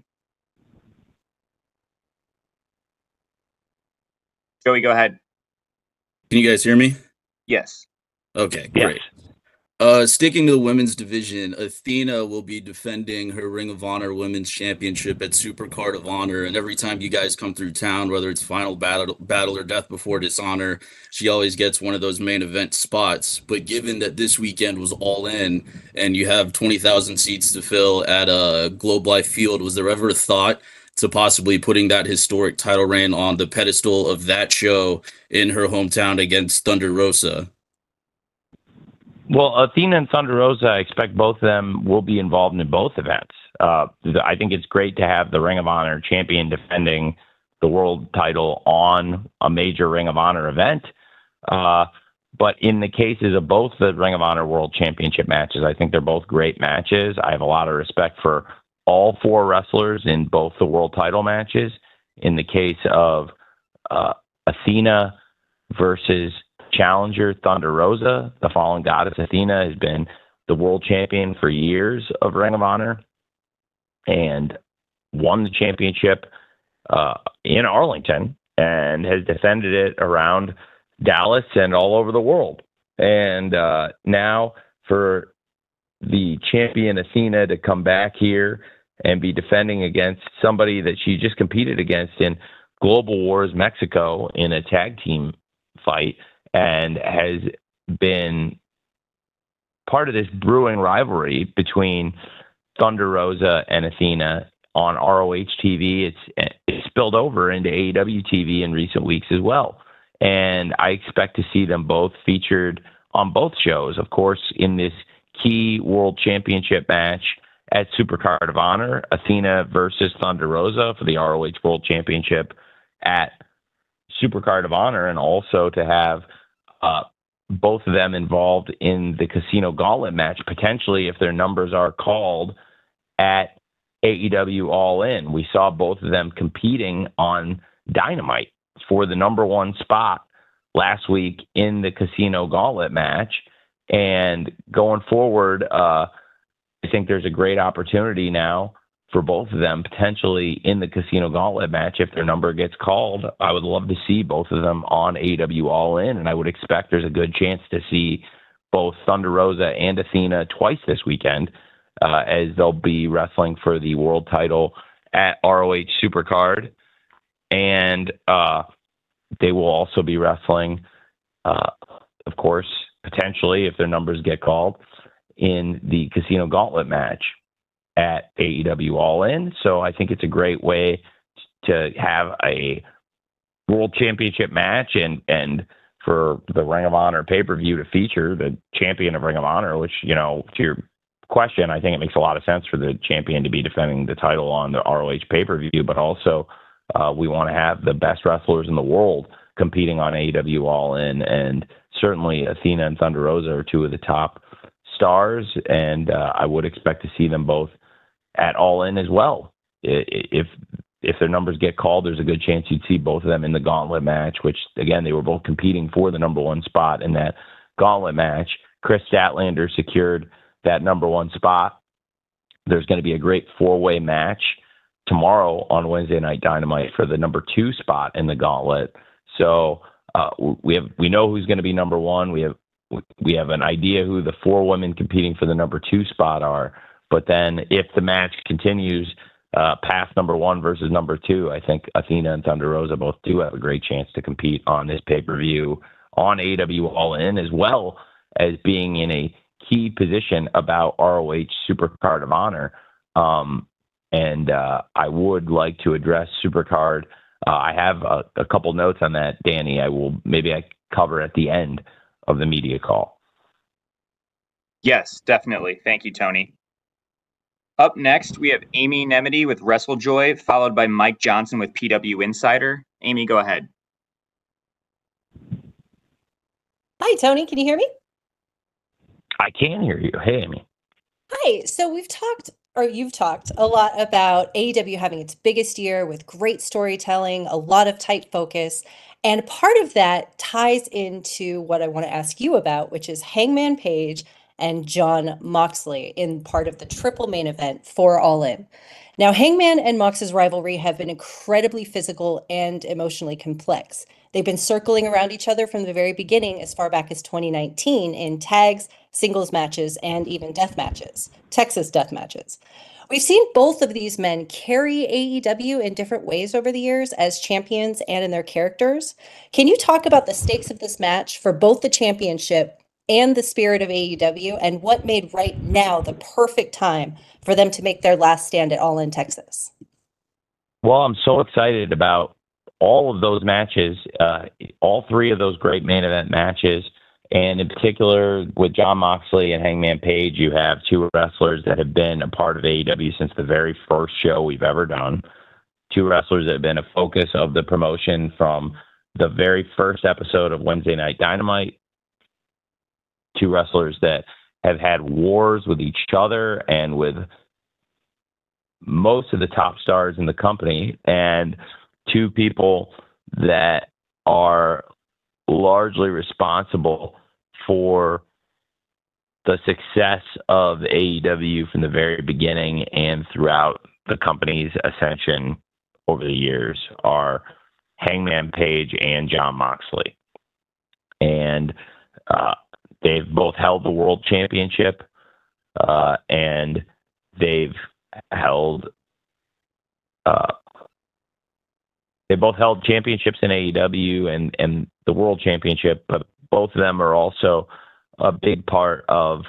Joey, go ahead. Can you guys hear me? Yes. Okay, Yes. great. Uh, sticking to the women's division, Athena will be defending her Ring of Honor Women's Championship at Supercard of Honor. And every time you guys come through town, whether it's Final Battle, battle or Death Before Dishonor, she always gets one of those main event spots. But given that this weekend was All In and you have twenty thousand seats to fill at a Globe Life Field, was there ever a thought to possibly putting that historic title reign on the pedestal of that show in her hometown against Thunder Rosa? Well, Athena and Thunder Rosa, I expect both of them will be involved in both events. Uh, I think it's great to have the Ring of Honor champion defending the world title on a major Ring of Honor event. Uh, but in the cases of both the Ring of Honor World Championship matches, I think they're both great matches. I have a lot of respect for all four wrestlers in both the world title matches. In the case of uh, Athena versus challenger Thunder Rosa, the fallen goddess Athena has been the world champion for years of Ring of Honor and won the championship uh, in Arlington and has defended it around Dallas and all over the world. And uh, now for the champion Athena to come back here and be defending against somebody that she just competed against in Global Wars Mexico in a tag team fight and has been part of this brewing rivalry between Thunder Rosa and Athena on R O H T V. It's, it's spilled over into A E W T V in recent weeks as well. And I expect to see them both featured on both shows, of course, in this key world championship match at Supercard of Honor, Athena versus Thunder Rosa for the R O H World Championship at Supercard of Honor, and also to have uh, both of them involved in the Casino Gauntlet match, potentially if their numbers are called at A E W All In. We saw both of them competing on Dynamite for the number one spot last week in the Casino Gauntlet match. And going forward, uh, I think there's a great opportunity now for both of them potentially in the Casino Gauntlet match. If their number gets called, I would love to see both of them on A E W All In, and I would expect there's a good chance to see both Thunder Rosa and Athena twice this weekend, uh, as they'll be wrestling for the world title at R O H Supercard, and uh, they will also be wrestling, uh, of course, potentially, if their numbers get called, in the Casino Gauntlet match at A E W All In. So I think it's a great way to have a world championship match and and for the Ring of Honor pay-per-view to feature the champion of Ring of Honor, which, you know, to your question, I think it makes a lot of sense for the champion to be defending the title on the R O H pay-per-view, but also uh, we want to have the best wrestlers in the world competing on A E W All In, and certainly Athena and Thunder Rosa are two of the top stars, and uh, I would expect to see them both at All In as well. If if their numbers get called, there's a good chance you'd see both of them in the Gauntlet match, which, again, they were both competing for the number one spot in that Gauntlet match. Chris Statlander secured that number one spot. There's going to be a great four-way match tomorrow on Wednesday Night Dynamite for the number two spot in the Gauntlet. So uh, we have we know who's going to be number one. We have we have an idea who the four women competing for the number two spot are. But then if the match continues uh, past number one versus number two, I think Athena and Thunder Rosa both do have a great chance to compete on this pay-per-view on A E W All In, as well as being in a key position about R O H Supercard of Honor. Um, and uh, I would like to address Supercard. Uh, I have a, a couple notes on that, Danny. I will maybe I cover at the end of the media call. Yes, definitely. Thank you, Tony. Up next, we have Amy Nemedy with WrestleJoy, followed by Mike Johnson with P W Insider. Amy, go ahead. Hi, Tony. Can you hear me? I can hear you. Hey, Amy. Hi. So we've talked or you've talked a lot about A E W having its biggest year with great storytelling, a lot of tight focus. And part of that ties into what I want to ask you about, which is Hangman Page and Jon Moxley in part of the triple main event for All In. Now, Hangman and Mox's rivalry have been incredibly physical and emotionally complex. They've been circling around each other from the very beginning, as far back as twenty nineteen, in tags, singles matches, and even death matches, Texas death matches. We've seen both of these men carry A E W in different ways over the years as champions and in their characters. Can you talk about the stakes of this match for both the championship and the spirit of A E W, and what made right now the perfect time for them to make their last stand at All In Texas? Well, I'm so excited about all of those matches, uh, all three of those great main event matches. And in particular, with Jon Moxley and Hangman Page, you have two wrestlers that have been a part of A E W since the very first show we've ever done. Two wrestlers that have been a focus of the promotion from the very first episode of Wednesday Night Dynamite. Two wrestlers that have had wars with each other and with most of the top stars in the company, and two people that are largely responsible for the success of A E W from the very beginning and throughout the company's ascension over the years are Hangman Page and Jon Moxley. And uh, they've both held the world championship, uh, and they've held uh, they both held championships in A E W and, and the world championship, but both of them are also a big part of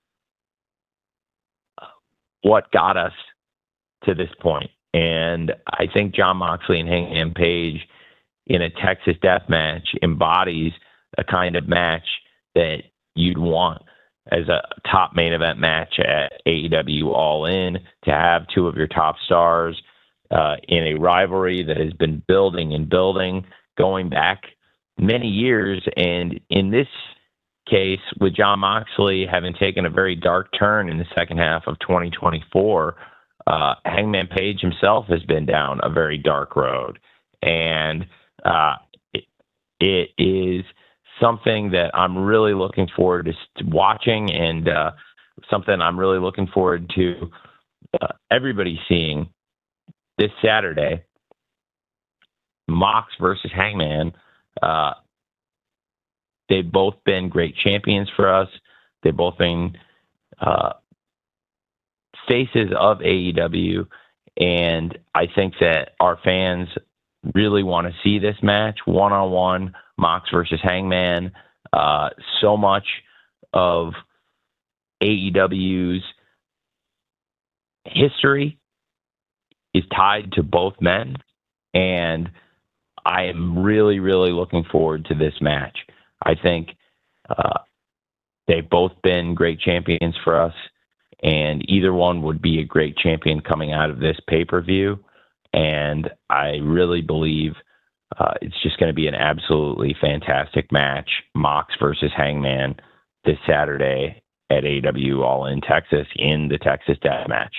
what got us to this point. And I think Jon Moxley and Hangman Page in a Texas death match embodies a kind of match that you'd want as a top main event match at A E W All In, to have two of your top stars uh, in a rivalry that has been building and building going back many years. And in this case, with Jon Moxley having taken a very dark turn in the second half of twenty twenty-four, uh, Hangman Page himself has been down a very dark road. And uh, it, it is something that I'm really looking forward to watching, and uh, something I'm really looking forward to uh, everybody seeing this Saturday. Mox versus Hangman. Uh, they've both been great champions for us. They've both been uh, faces of A E W, and I think that our fans really want to see this match one-on-one, Mox versus Hangman. Uh, so much of A E W's history is tied to both men, and I am really, really looking forward to this match. I think uh, they've both been great champions for us, and either one would be a great champion coming out of this pay-per-view. And I really believe uh, it's just going to be an absolutely fantastic match, Mox versus Hangman, this Saturday at A E W All In Texas in the Texas Death Match.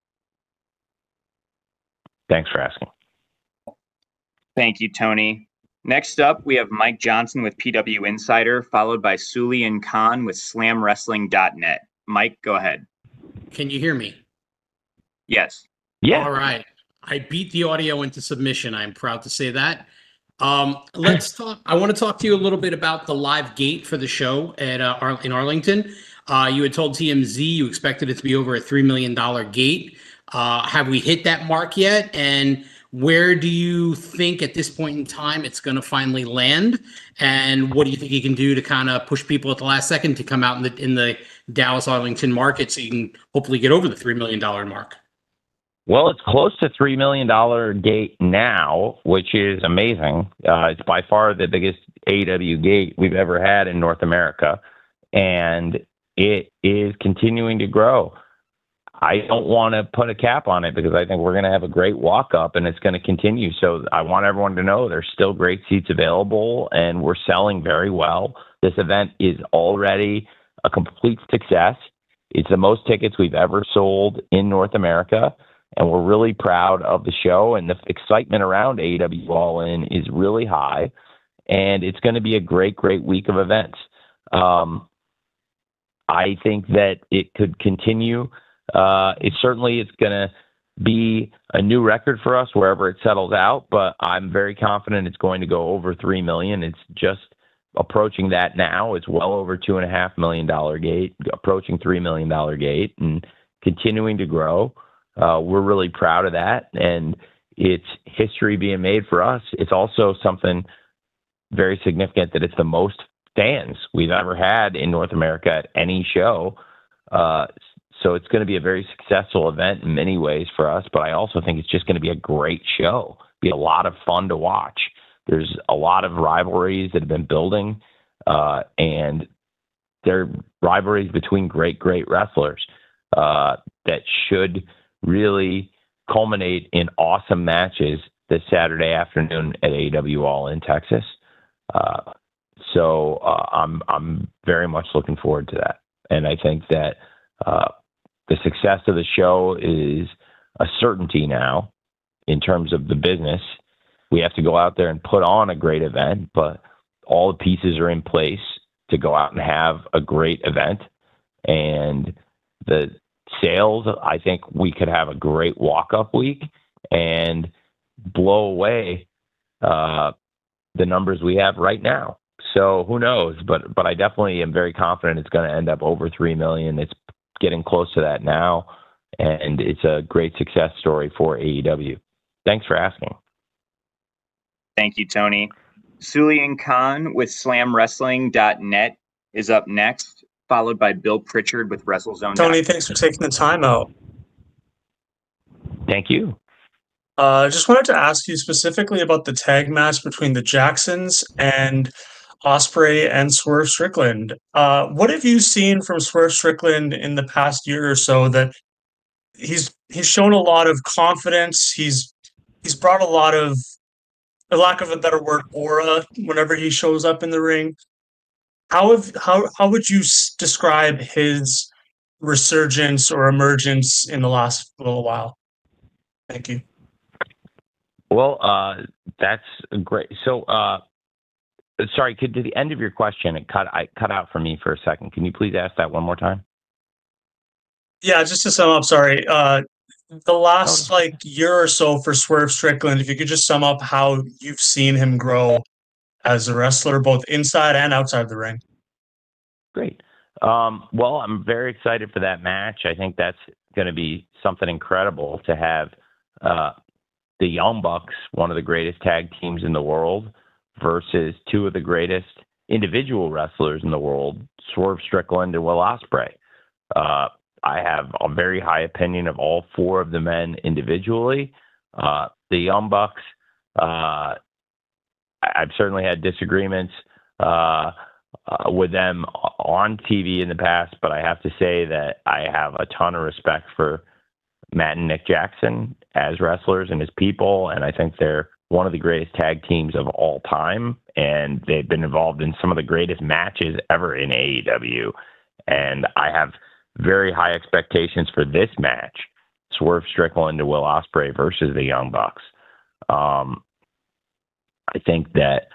Thanks for asking. Thank you, Tony. Next up, we have Mike Johnson with P W Insider, followed by Sulian Khan with Slam Wrestling dot net. Mike, go ahead. Can you hear me? Yes. Yeah. All right. I beat the audio into submission. I'm proud to say that. Um, let's talk. I want to talk to you a little bit about the live gate for the show at uh, Ar- in Arlington. Uh, you had told T M Z you expected it to be over a three million dollars gate. Uh, have we hit that mark yet? And where do you think at this point in time it's going to finally land? And what do you think you can do to kind of push people at the last second to come out in the in the Dallas Arlington market so you can hopefully get over the three million dollars mark? Well, it's close to three million dollars gate now, which is amazing. Uh, it's by far the biggest A E W gate we've ever had in North America, and it is continuing to grow. I don't want to put a cap on it because I think we're going to have a great walk up and it's going to continue. So I want everyone to know there's still great seats available and we're selling very well. This event is already a complete success. It's the most tickets we've ever sold in North America, and we're really proud of the show, and the excitement around A E W All In is really high, and it's going to be a great, great week of events. Um, I think that it could continue. Uh, it certainly is going to be a new record for us wherever it settles out, but I'm very confident it's going to go over three million. It's just approaching that now. It's well over two and a half million dollar gate, approaching three million dollar gate, and continuing to grow. Uh, we're really proud of that, and it's history being made for us. It's also something very significant that it's the most fans we've ever had in North America at any show. Uh, So it's going to be a very successful event in many ways for us, but I also think it's just going to be a great show, be a lot of fun to watch. There's a lot of rivalries that have been building, uh, and they're rivalries between great, great wrestlers uh, that should really culminate in awesome matches this Saturday afternoon at A E W All in Texas. Uh, so uh, I'm I'm very much looking forward to that, and I think that uh, the success of the show is a certainty now in terms of the business. We have to go out there and put on a great event, but all the pieces are in place to go out and have a great event. And the sales, I think we could have a great walk-up week and blow away uh, the numbers we have right now. So who knows? But but I definitely am very confident it's going to end up over three million. It's getting close to that now, and it's a great success story for A E W. Thanks for asking. Thank you, Tony. Sulian Khan with slam wrestling dot net is up next, followed by Bill Pritchard with WrestleZone. Tony, thanks for taking the time out. Thank you. I uh, just wanted to ask you specifically about the tag match between the Jacksons and Ospreay and Swerve Strickland. Uh, what have you seen from Swerve Strickland in the past year or so that he's he's shown a lot of confidence? He's he's brought a lot of, for lack of a better word, aura whenever he shows up in the ring. How have how how would you s- describe his resurgence or emergence in the last little while? Thank you. Well, uh, that's great. So, uh, sorry, could to the end of your question, it cut I cut out for me for a second. Can you please ask that one more time? Yeah, just to sum up, sorry. Uh, the last like year or so for Swerve Strickland, if you could just sum up how you've seen him grow as a wrestler, both inside and outside the ring. Great. Um, well, I'm very excited for that match. I think that's going to be something incredible to have uh, the Young Bucks, one of the greatest tag teams in the world, versus two of the greatest individual wrestlers in the world, Swerve Strickland and Will Ospreay. Uh, I have a very high opinion of all four of the men individually. Uh, the Young Bucks, uh, I've certainly had disagreements uh, uh, with them on T V in the past, but I have to say that I have a ton of respect for Matt and Nick Jackson as wrestlers and as people, and I think they're one of the greatest tag teams of all time, and they've been involved in some of the greatest matches ever in A E W, and I have very high expectations for this match, Swerve Strickland and Will Ospreay versus the Young Bucks. Um, I think that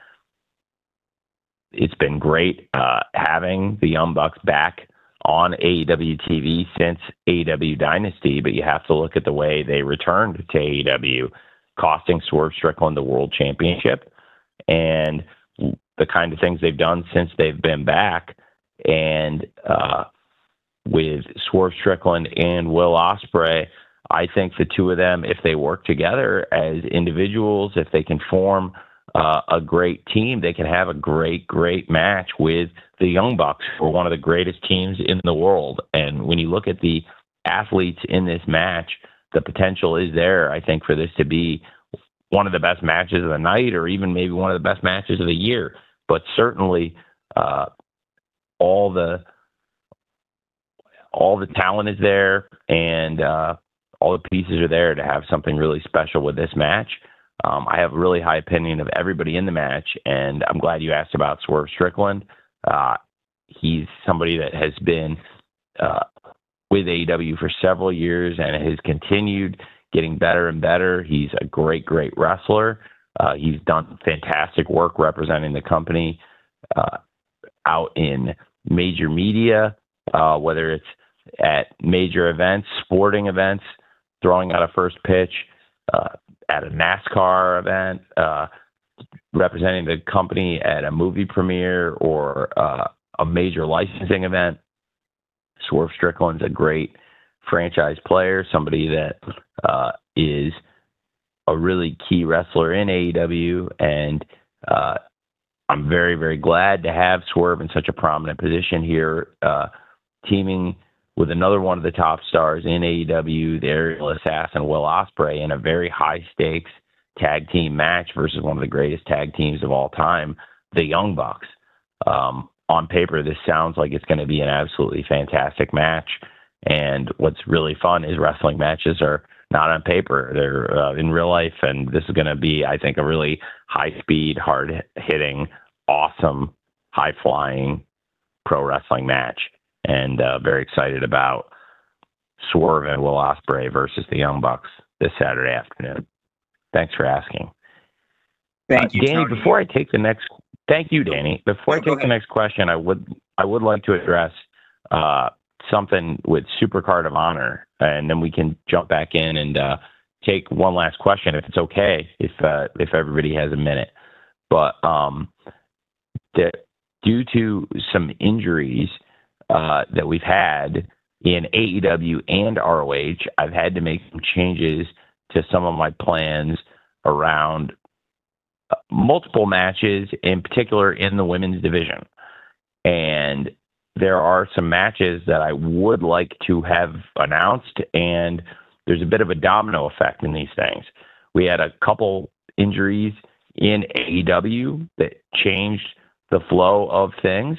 it's been great uh, having the Young Bucks back on A E W T V since A E W Dynasty, but you have to look at the way they returned to A E W, costing Swerve Strickland the World Championship, and the kind of things they've done since they've been back. And uh, with Swerve Strickland and Will Ospreay, I think the two of them, if they work together as individuals, if they can form uh, a great team, they can have a great, great match with the Young Bucks, who are one of the greatest teams in the world. And when you look at the athletes in this match, the potential is there, I think, for this to be one of the best matches of the night, or even maybe one of the best matches of the year. But certainly, uh, all the all the talent is there, and uh, all the pieces are there to have something really special with this match. Um, I have a really high opinion of everybody in the match, and I'm glad you asked about Swerve Strickland. Uh, he's somebody that has been uh, with A E W for several years and has continued getting better and better. He's a great, great wrestler. Uh, he's done fantastic work representing the company uh, out in major media, uh, whether it's at major events, sporting events, throwing out a first pitch, uh, at a NASCAR event, uh, representing the company at a movie premiere or uh, a major licensing event. Swerve Strickland's a great franchise player, somebody that uh, is a really key wrestler in A E W, and uh, I'm very, very glad to have Swerve in such a prominent position here, uh, teaming with another one of the top stars in A E W, the aerial assassin Will Ospreay, in a very high-stakes tag team match versus one of the greatest tag teams of all time, the Young Bucks. Um, on paper, this sounds like it's going to be an absolutely fantastic match. And what's really fun is wrestling matches are not on paper. They're uh, in real life. And this is going to be, I think, a really high-speed, hard-hitting, awesome, high-flying pro wrestling match. And uh, very excited about Swerve and Will Ospreay versus the Young Bucks this Saturday afternoon. Thanks for asking. Thank uh, you, Danny. Tony. Before I take the next, thank you, Danny. Before No, I go take the ahead. next question, I would I would like to address uh, something with Supercard of Honor, and then we can jump back in and uh, take one last question if it's okay, if uh, if everybody has a minute. But um, the, due to some injuries uh, that we've had in A E W and R O H, I've had to make some changes to some of my plans around multiple matches, in particular in the women's division. And there are some matches that I would like to have announced, and there's a bit of a domino effect in these things. We had a couple injuries in A E W that changed the flow of things.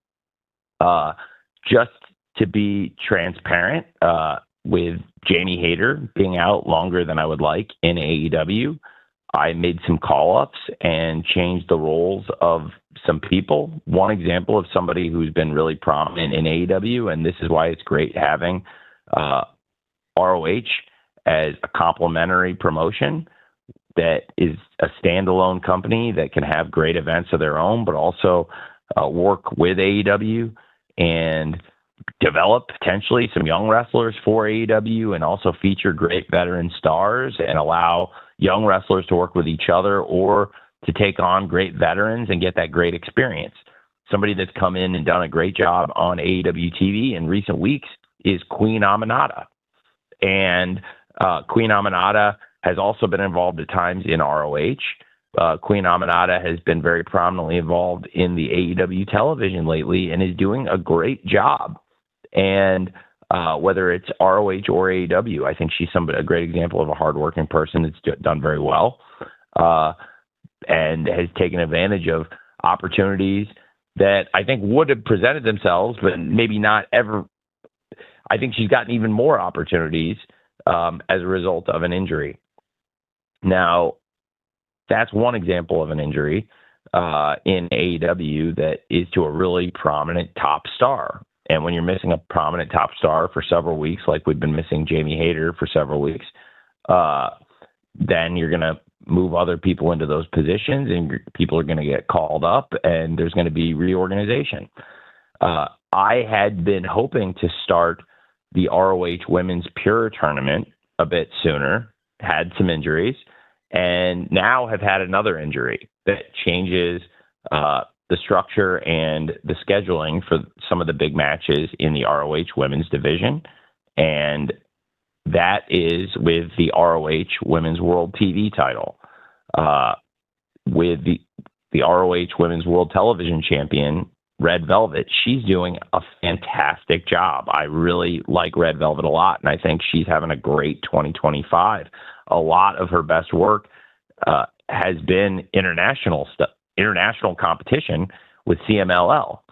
Uh, just to be transparent, uh, with Jamie Hayter being out longer than I would like in A E W, I made some call-ups and changed the roles of some people. One example of somebody who's been really prominent in A E W, and this is why it's great having uh, R O H as a complementary promotion that is a standalone company that can have great events of their own, but also uh, work with A E W and develop potentially some young wrestlers for A E W, and also feature great veteran stars and allow young wrestlers to work with each other or to take on great veterans and get that great experience. Somebody that's come in and done a great job on A E W T V in recent weeks is Queen Aminata. And uh, Queen Aminata has also been involved at times in R O H. Uh, Queen Aminata has been very prominently involved in the A E W television lately and is doing a great job. And uh, whether it's R O H or A E W, I think she's somebody, a great example of a hardworking person that's do, done very well uh, and has taken advantage of opportunities that I think would have presented themselves, but maybe not ever. I think she's gotten even more opportunities um, as a result of an injury. Now, that's one example of an injury uh, in A E W that is to a really prominent top star. And when you're missing a prominent top star for several weeks, like we've been missing Jamie Hayter for several weeks, uh, then you're going to move other people into those positions, and people are going to get called up, and there's going to be reorganization. Uh, I had been hoping to start the R O H Women's Pure Tournament a bit sooner, had some injuries, and now have had another injury that changes uh, the structure and the scheduling for some of the big matches in the R O H Women's division. And that is with the R O H Women's World T V title. Uh, with the, the R O H Women's World Television Champion, Red Velvet, she's doing a fantastic job. I really like Red Velvet a lot, and I think she's having a great twenty twenty-five. A lot of her best work uh, has been international stuff, international competition with C M L L,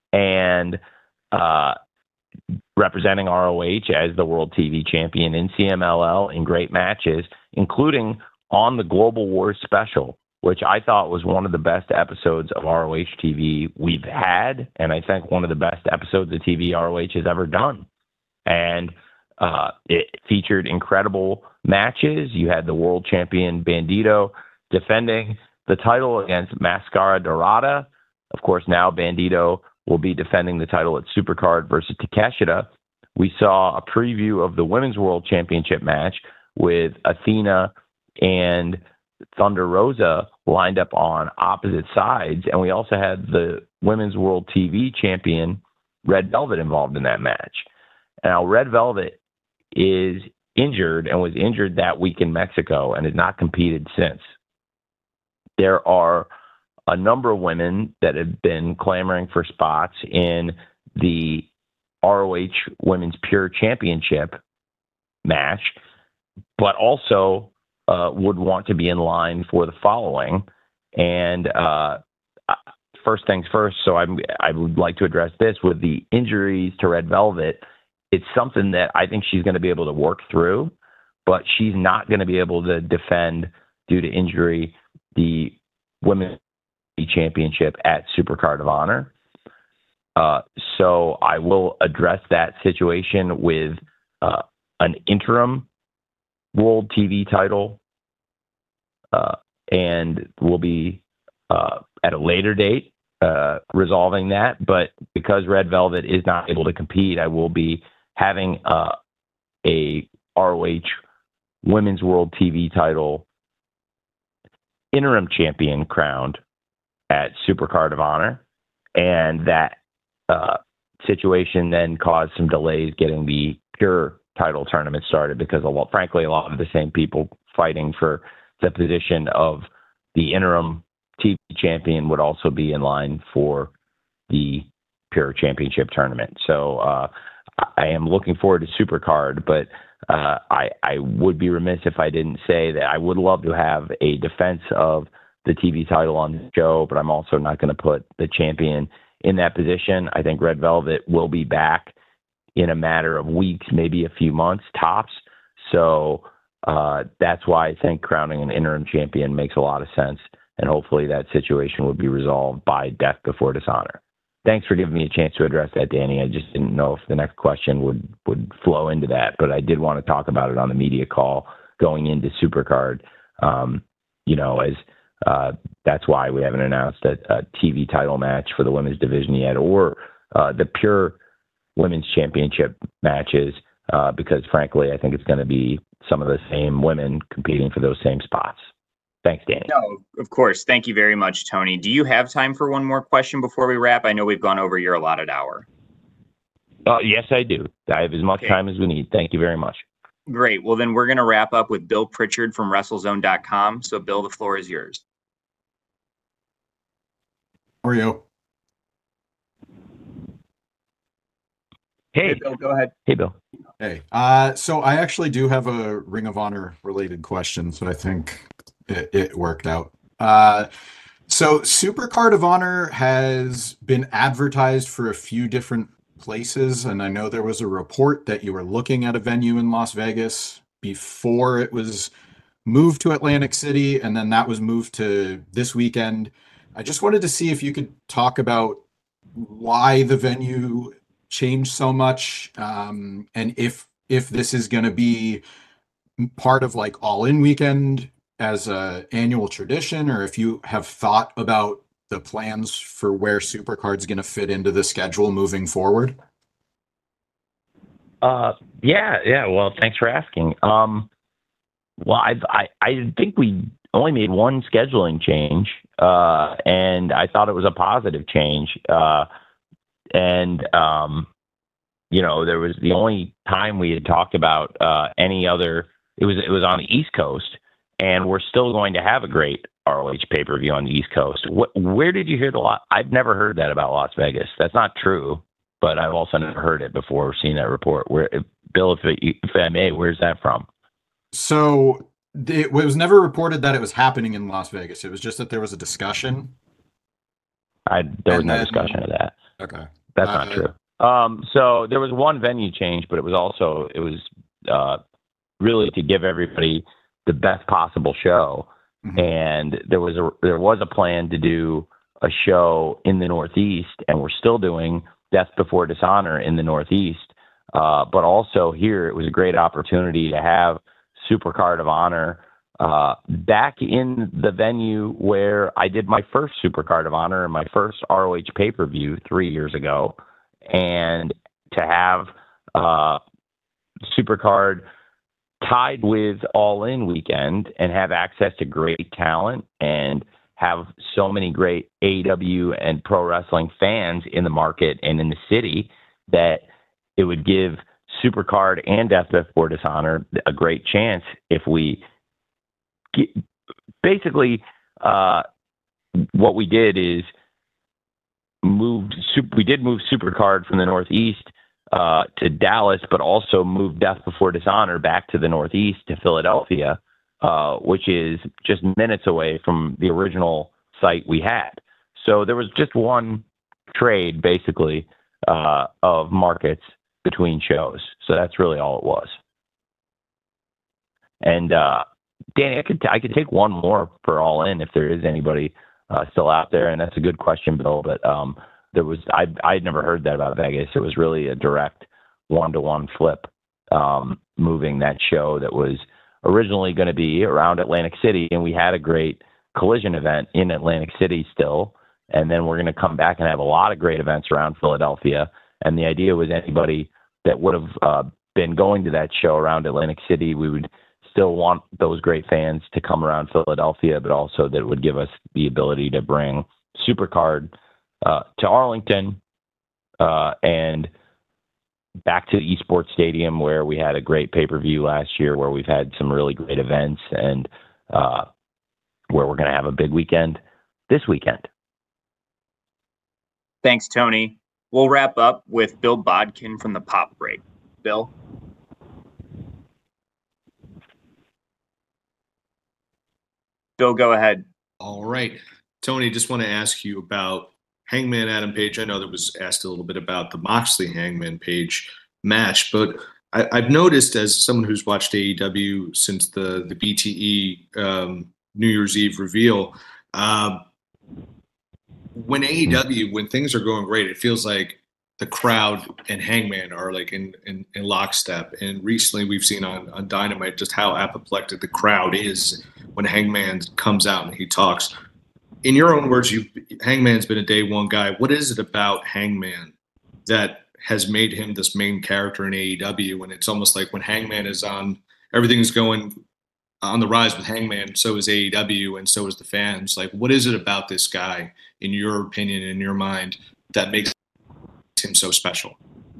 and uh, representing R O H as the World T V Champion in C M L L in great matches, including on the Global Wars special, which I thought was one of the best episodes of R O H T V we've had, and I think one of the best episodes of T V R O H has ever done. And uh, it featured incredible matches. You had the world champion Bandito defending the title against Mascara Dorada. Of course, now Bandito will be defending the title at Supercard versus Takeshita. We saw a preview of the Women's World Championship match with Athena and Thunder Rosa lined up on opposite sides. And we also had the Women's World T V champion, Red Velvet, involved in that match. Now, Red Velvet is injured and was injured that week in Mexico and has not competed since. There are a number of women that have been clamoring for spots in the R O H Women's Pure Championship match, but also uh, would want to be in line for the following. And uh, first things first, so I'm, I would like to address this with the injuries to Red Velvet. It's something that I think she's going to be able to work through, but she's not going to be able to defend due to injury the Women's Championship at Supercard of Honor. Uh, so I will address that situation with uh, an interim World T V title, uh, and we'll be uh, at a later date uh, resolving that. But because Red Velvet is not able to compete, I will be having uh, a R O H Women's World T V title interim champion crowned at Supercard of Honor, and that uh, situation then caused some delays getting the Pure title tournament started because, a lot, frankly, a lot of the same people fighting for the position of the interim T V champion would also be in line for the Pure Championship tournament. So uh, I am looking forward to Supercard, but uh, I, I would be remiss if I didn't say that I would love to have a defense of the T V title on the show, but I'm also not going to put the champion in that position. I think Red Velvet will be back in a matter of weeks, maybe a few months tops. So uh, that's why I think crowning an interim champion makes a lot of sense, and hopefully that situation will be resolved by Death Before Dishonor. Thanks for giving me a chance to address that, Danny. I just didn't know if the next question would, would flow into that, but I did want to talk about it on the media call going into Supercard. Um, you know, as uh, that's why we haven't announced a, a T V title match for the women's division yet, or uh, the Pure Women's Championship matches, uh, because frankly, I think it's going to be some of the same women competing for those same spots. Thanks, Danny. No, of course. Thank you very much, Tony. Do you have time for one more question before we wrap? I know we've gone over your allotted hour. Uh, yes, I do. I have as much Okay. time as we need. Thank you very much. Great. Well, then we're going to wrap up with Bill Pritchard from WrestleZone dot com. So, Bill, the floor is yours. How are you? Hey, Bill, go ahead. Hey, Bill. Hey. Uh, so I actually do have a Ring of Honor related question, so I think it, it worked out. Uh, so Supercard of Honor has been advertised for a few different places, and I know there was a report that you were looking at a venue in Las Vegas before it was moved to Atlantic City, and then that was moved to this weekend. I just wanted to see if you could talk about why the venue changed so much, um, and if if this is going to be part of like All In Weekend as a annual tradition, or if you have thought about the plans for where Supercard's going to fit into the schedule moving forward. Uh, yeah, yeah. Well, thanks for asking. Um, well, I, I, I think we only made one scheduling change, uh, and I thought it was a positive change. Uh, and, um, you know, there was the only time we had talked about, uh, any other, it was, it was on the East Coast, and we're still going to have a great R O H pay-per-view on the East Coast. What, where did you hear the lot? I've never heard that about Las Vegas. That's not true, but I've also never heard it before or seen that report. Where, Bill, if, it, if I may, where's that from? So it was never reported that it was happening in Las Vegas. It was just that there was a discussion. I there was And no then- discussion of that. Okay. That's Uh, not true. Um, so there was one venue change, but it was also it was uh, really to give everybody the best possible show. Mhm. And there was a there was a plan to do a show in the Northeast, and we're still doing Death Before Dishonor in the Northeast. Uh, but also here, it was a great opportunity to have Supercard of Honor uh, back in the venue where I did my first Supercard of Honor and my first R O H pay-per-view three years ago. And to have uh, Supercard tied with All In weekend and have access to great talent and have so many great A E W and pro wrestling fans in the market and in the city that it would give Supercard and Death Before Dishonor a great chance if we get, basically uh, what we did is moved we did move Supercard from the Northeast uh, to Dallas, but also moved Death Before Dishonor back to the Northeast to Philadelphia, uh, which is just minutes away from the original site we had. So there was just one trade basically uh, of markets between shows. So that's really all it was. And uh, Danny, I could t- I could take one more for All In if there is anybody uh, still out there, and that's a good question, Bill. But um, there was I I'd never heard that about Vegas. It was really a direct one to one flip, um, moving that show that was originally going to be around Atlantic City, and we had a great collision event in Atlantic City still, and then we're going to come back and have a lot of great events around Philadelphia. And the idea was anybody that would have uh, been going to that show around Atlantic City, we would still want those great fans to come around Philadelphia, but also that would give us the ability to bring Supercard uh, to Arlington uh, and back to the Esports Stadium, where we had a great pay-per-view last year, where we've had some really great events, and uh, where we're going to have a big weekend this weekend. Thanks, Tony. We'll wrap up with Bill Bodkin from the Pop Break. Bill? Bill, go ahead. All right. Tony, just want to ask you about Hangman Adam Page. I know there was asked a little bit about the Moxley Hangman Page match, but I, I've noticed, as someone who's watched A E W since the, the B T E um, New Year's Eve reveal, uh, when A E W, when things are going great, it feels like the crowd and Hangman are like in, in, in lockstep. And recently we've seen on, on Dynamite just how apoplectic the crowd is when Hangman comes out and he talks. In your own words, you Hangman's been a day one guy. What is it about Hangman that has made him this main character in A E W? And it's almost like when Hangman is on, everything's going on the rise with Hangman, so is A E W and so is the fans. Like, what is it about this guy, in your opinion, in your mind, that makes him so special?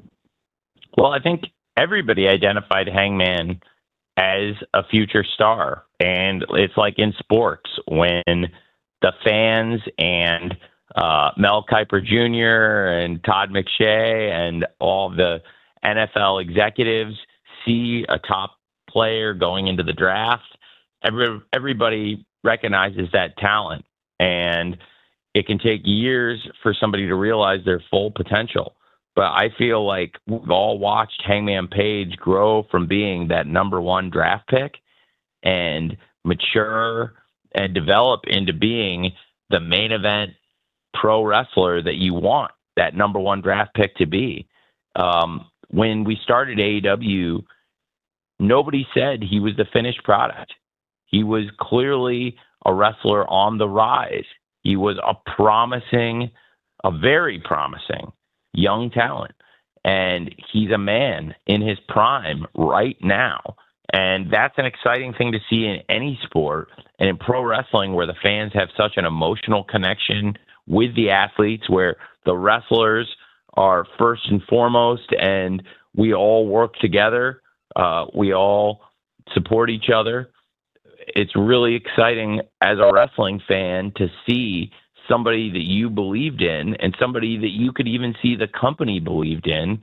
Well, I think everybody identified Hangman as a future star. And it's like in sports, when the fans and uh, Mel Kiper Junior and Todd McShay and all the N F L executives see a top player going into the draft, every, everybody recognizes that talent. And it can take years for somebody to realize their full potential. But I feel like we've all watched Hangman Page grow from being that number one draft pick and mature and develop into being the main event pro wrestler that you want that number one draft pick to be. Um, when we started A E W, nobody said he was the finished product. He was clearly a wrestler on the rise. He was a promising, a very promising young talent. And he's a man in his prime right now. And that's an exciting thing to see in any sport, and in pro wrestling, where the fans have such an emotional connection with the athletes, where the wrestlers are first and foremost, and we all work together. Uh, we all support each other. It's really exciting as a wrestling fan to see somebody that you believed in, and somebody that you could even see the company believed in,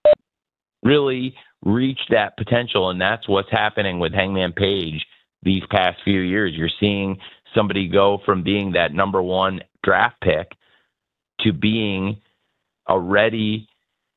really reach that potential. And that's what's happening with Hangman Page these past few years. You're seeing somebody go from being that number one draft pick to being a ready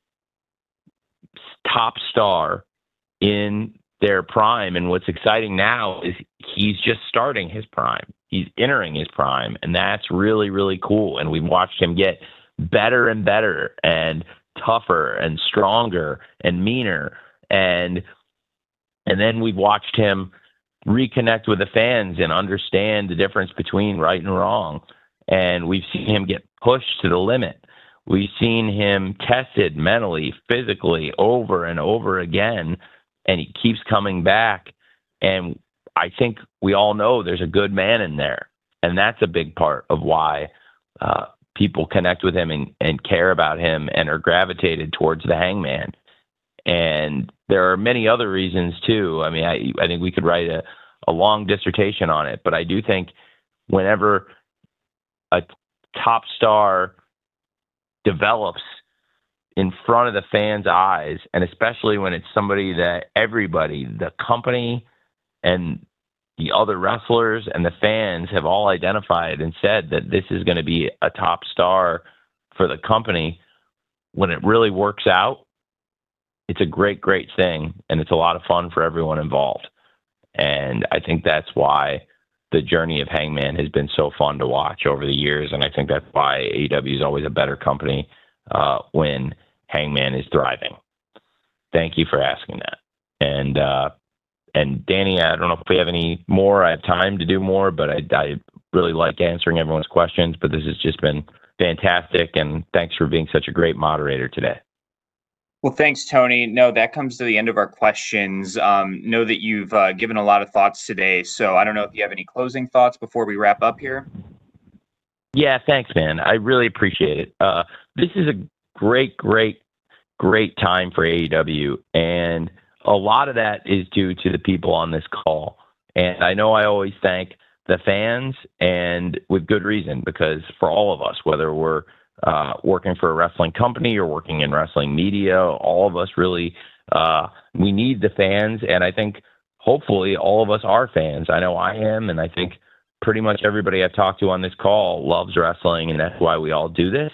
top star in their prime. And what's exciting now is he's just starting his prime. He's entering his prime, and that's really, really cool. And we've watched him get better and better. And tougher and stronger and meaner. And and then we've watched him reconnect with the fans and understand the difference between right and wrong. And we've seen him get pushed to the limit. We've seen him tested mentally, physically, over and over again, and he keeps coming back. And I think we all know there's a good man in there. And that's a big part of why uh, people connect with him and, and care about him and are gravitated towards the Hangman. And there are many other reasons too. I mean, I, I think we could write a, a long dissertation on it, but I do think whenever a top star develops in front of the fans' eyes, and especially when it's somebody that everybody, the company and the other wrestlers and the fans have all identified and said that this is going to be a top star for the company, when it really works out, it's a great, great thing. And it's a lot of fun for everyone involved. And I think that's why the journey of Hangman has been so fun to watch over the years. And I think that's why A E W is always a better company uh, when Hangman is thriving. Thank you for asking that. And, uh, and Danny, I don't know if we have any more. I have time to do more, but I, I really like answering everyone's questions, but this has just been fantastic. And thanks for being such a great moderator today. Well, thanks, Tony. No, that comes to the end of our questions. Um, know that you've uh, given a lot of thoughts today. So I don't know if you have any closing thoughts before we wrap up here. Yeah, thanks, man. I really appreciate it. Uh, this is a great, great, great time for A E W. And a lot of that is due to the people on this call. And I know I always thank the fans, and with good reason, because for all of us, whether we're uh, working for a wrestling company or working in wrestling media, all of us really, uh, we need the fans. And I think hopefully all of us are fans. I know I am. And I think pretty much everybody I've talked to on this call loves wrestling. And that's why we all do this.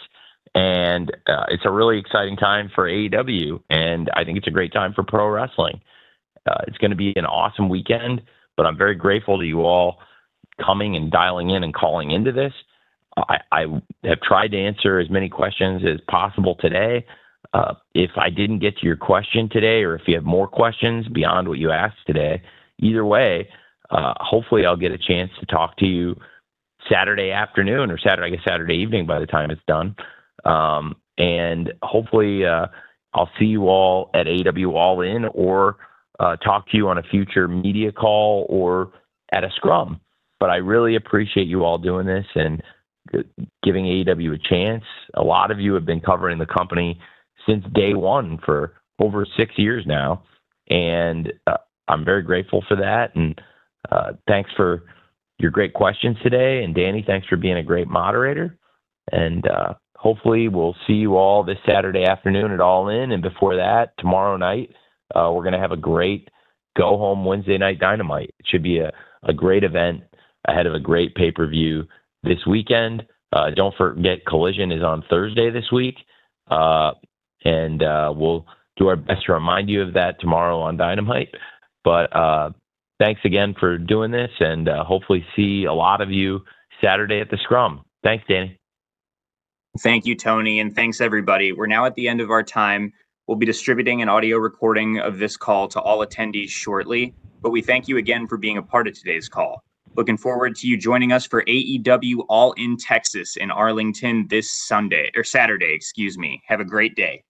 And uh, it's a really exciting time for A E W. And I think it's a great time for pro wrestling. Uh, it's going to be an awesome weekend, but I'm very grateful to you all coming and dialing in and calling into this. I, I have tried to answer as many questions as possible today. Uh, if I didn't get to your question today, or if you have more questions beyond what you asked today, either way, uh, hopefully I'll get a chance to talk to you Saturday afternoon or Saturday, I guess Saturday evening by the time it's done. Um, and hopefully uh, I'll see you all at A E W All In, or uh, talk to you on a future media call or at a scrum. But I really appreciate you all doing this and giving A E W a chance. A lot of you have been covering the company since day one for over six years now. And uh, I'm very grateful for that. And uh, thanks for your great questions today. And Danny, thanks for being a great moderator. And uh, hopefully we'll see you all this Saturday afternoon at All In. And before that, tomorrow night, uh, we're going to have a great Go Home Wednesday Night Dynamite. It should be a, a great event ahead of a great pay-per-view this weekend. Uh, don't forget, Collision is on Thursday this week. Uh, and uh, we'll do our best to remind you of that tomorrow on Dynamite. But uh, thanks again for doing this, and uh, hopefully see a lot of you Saturday at the Scrum. Thanks, Danny. Thank you, Tony, and thanks, everybody. We're now at the end of our time. We'll be distributing an audio recording of this call to all attendees shortly, but we thank you again for being a part of today's call. Looking forward to you joining us for A E W All In Texas in Arlington this Sunday, or Saturday, excuse me. Have a great day.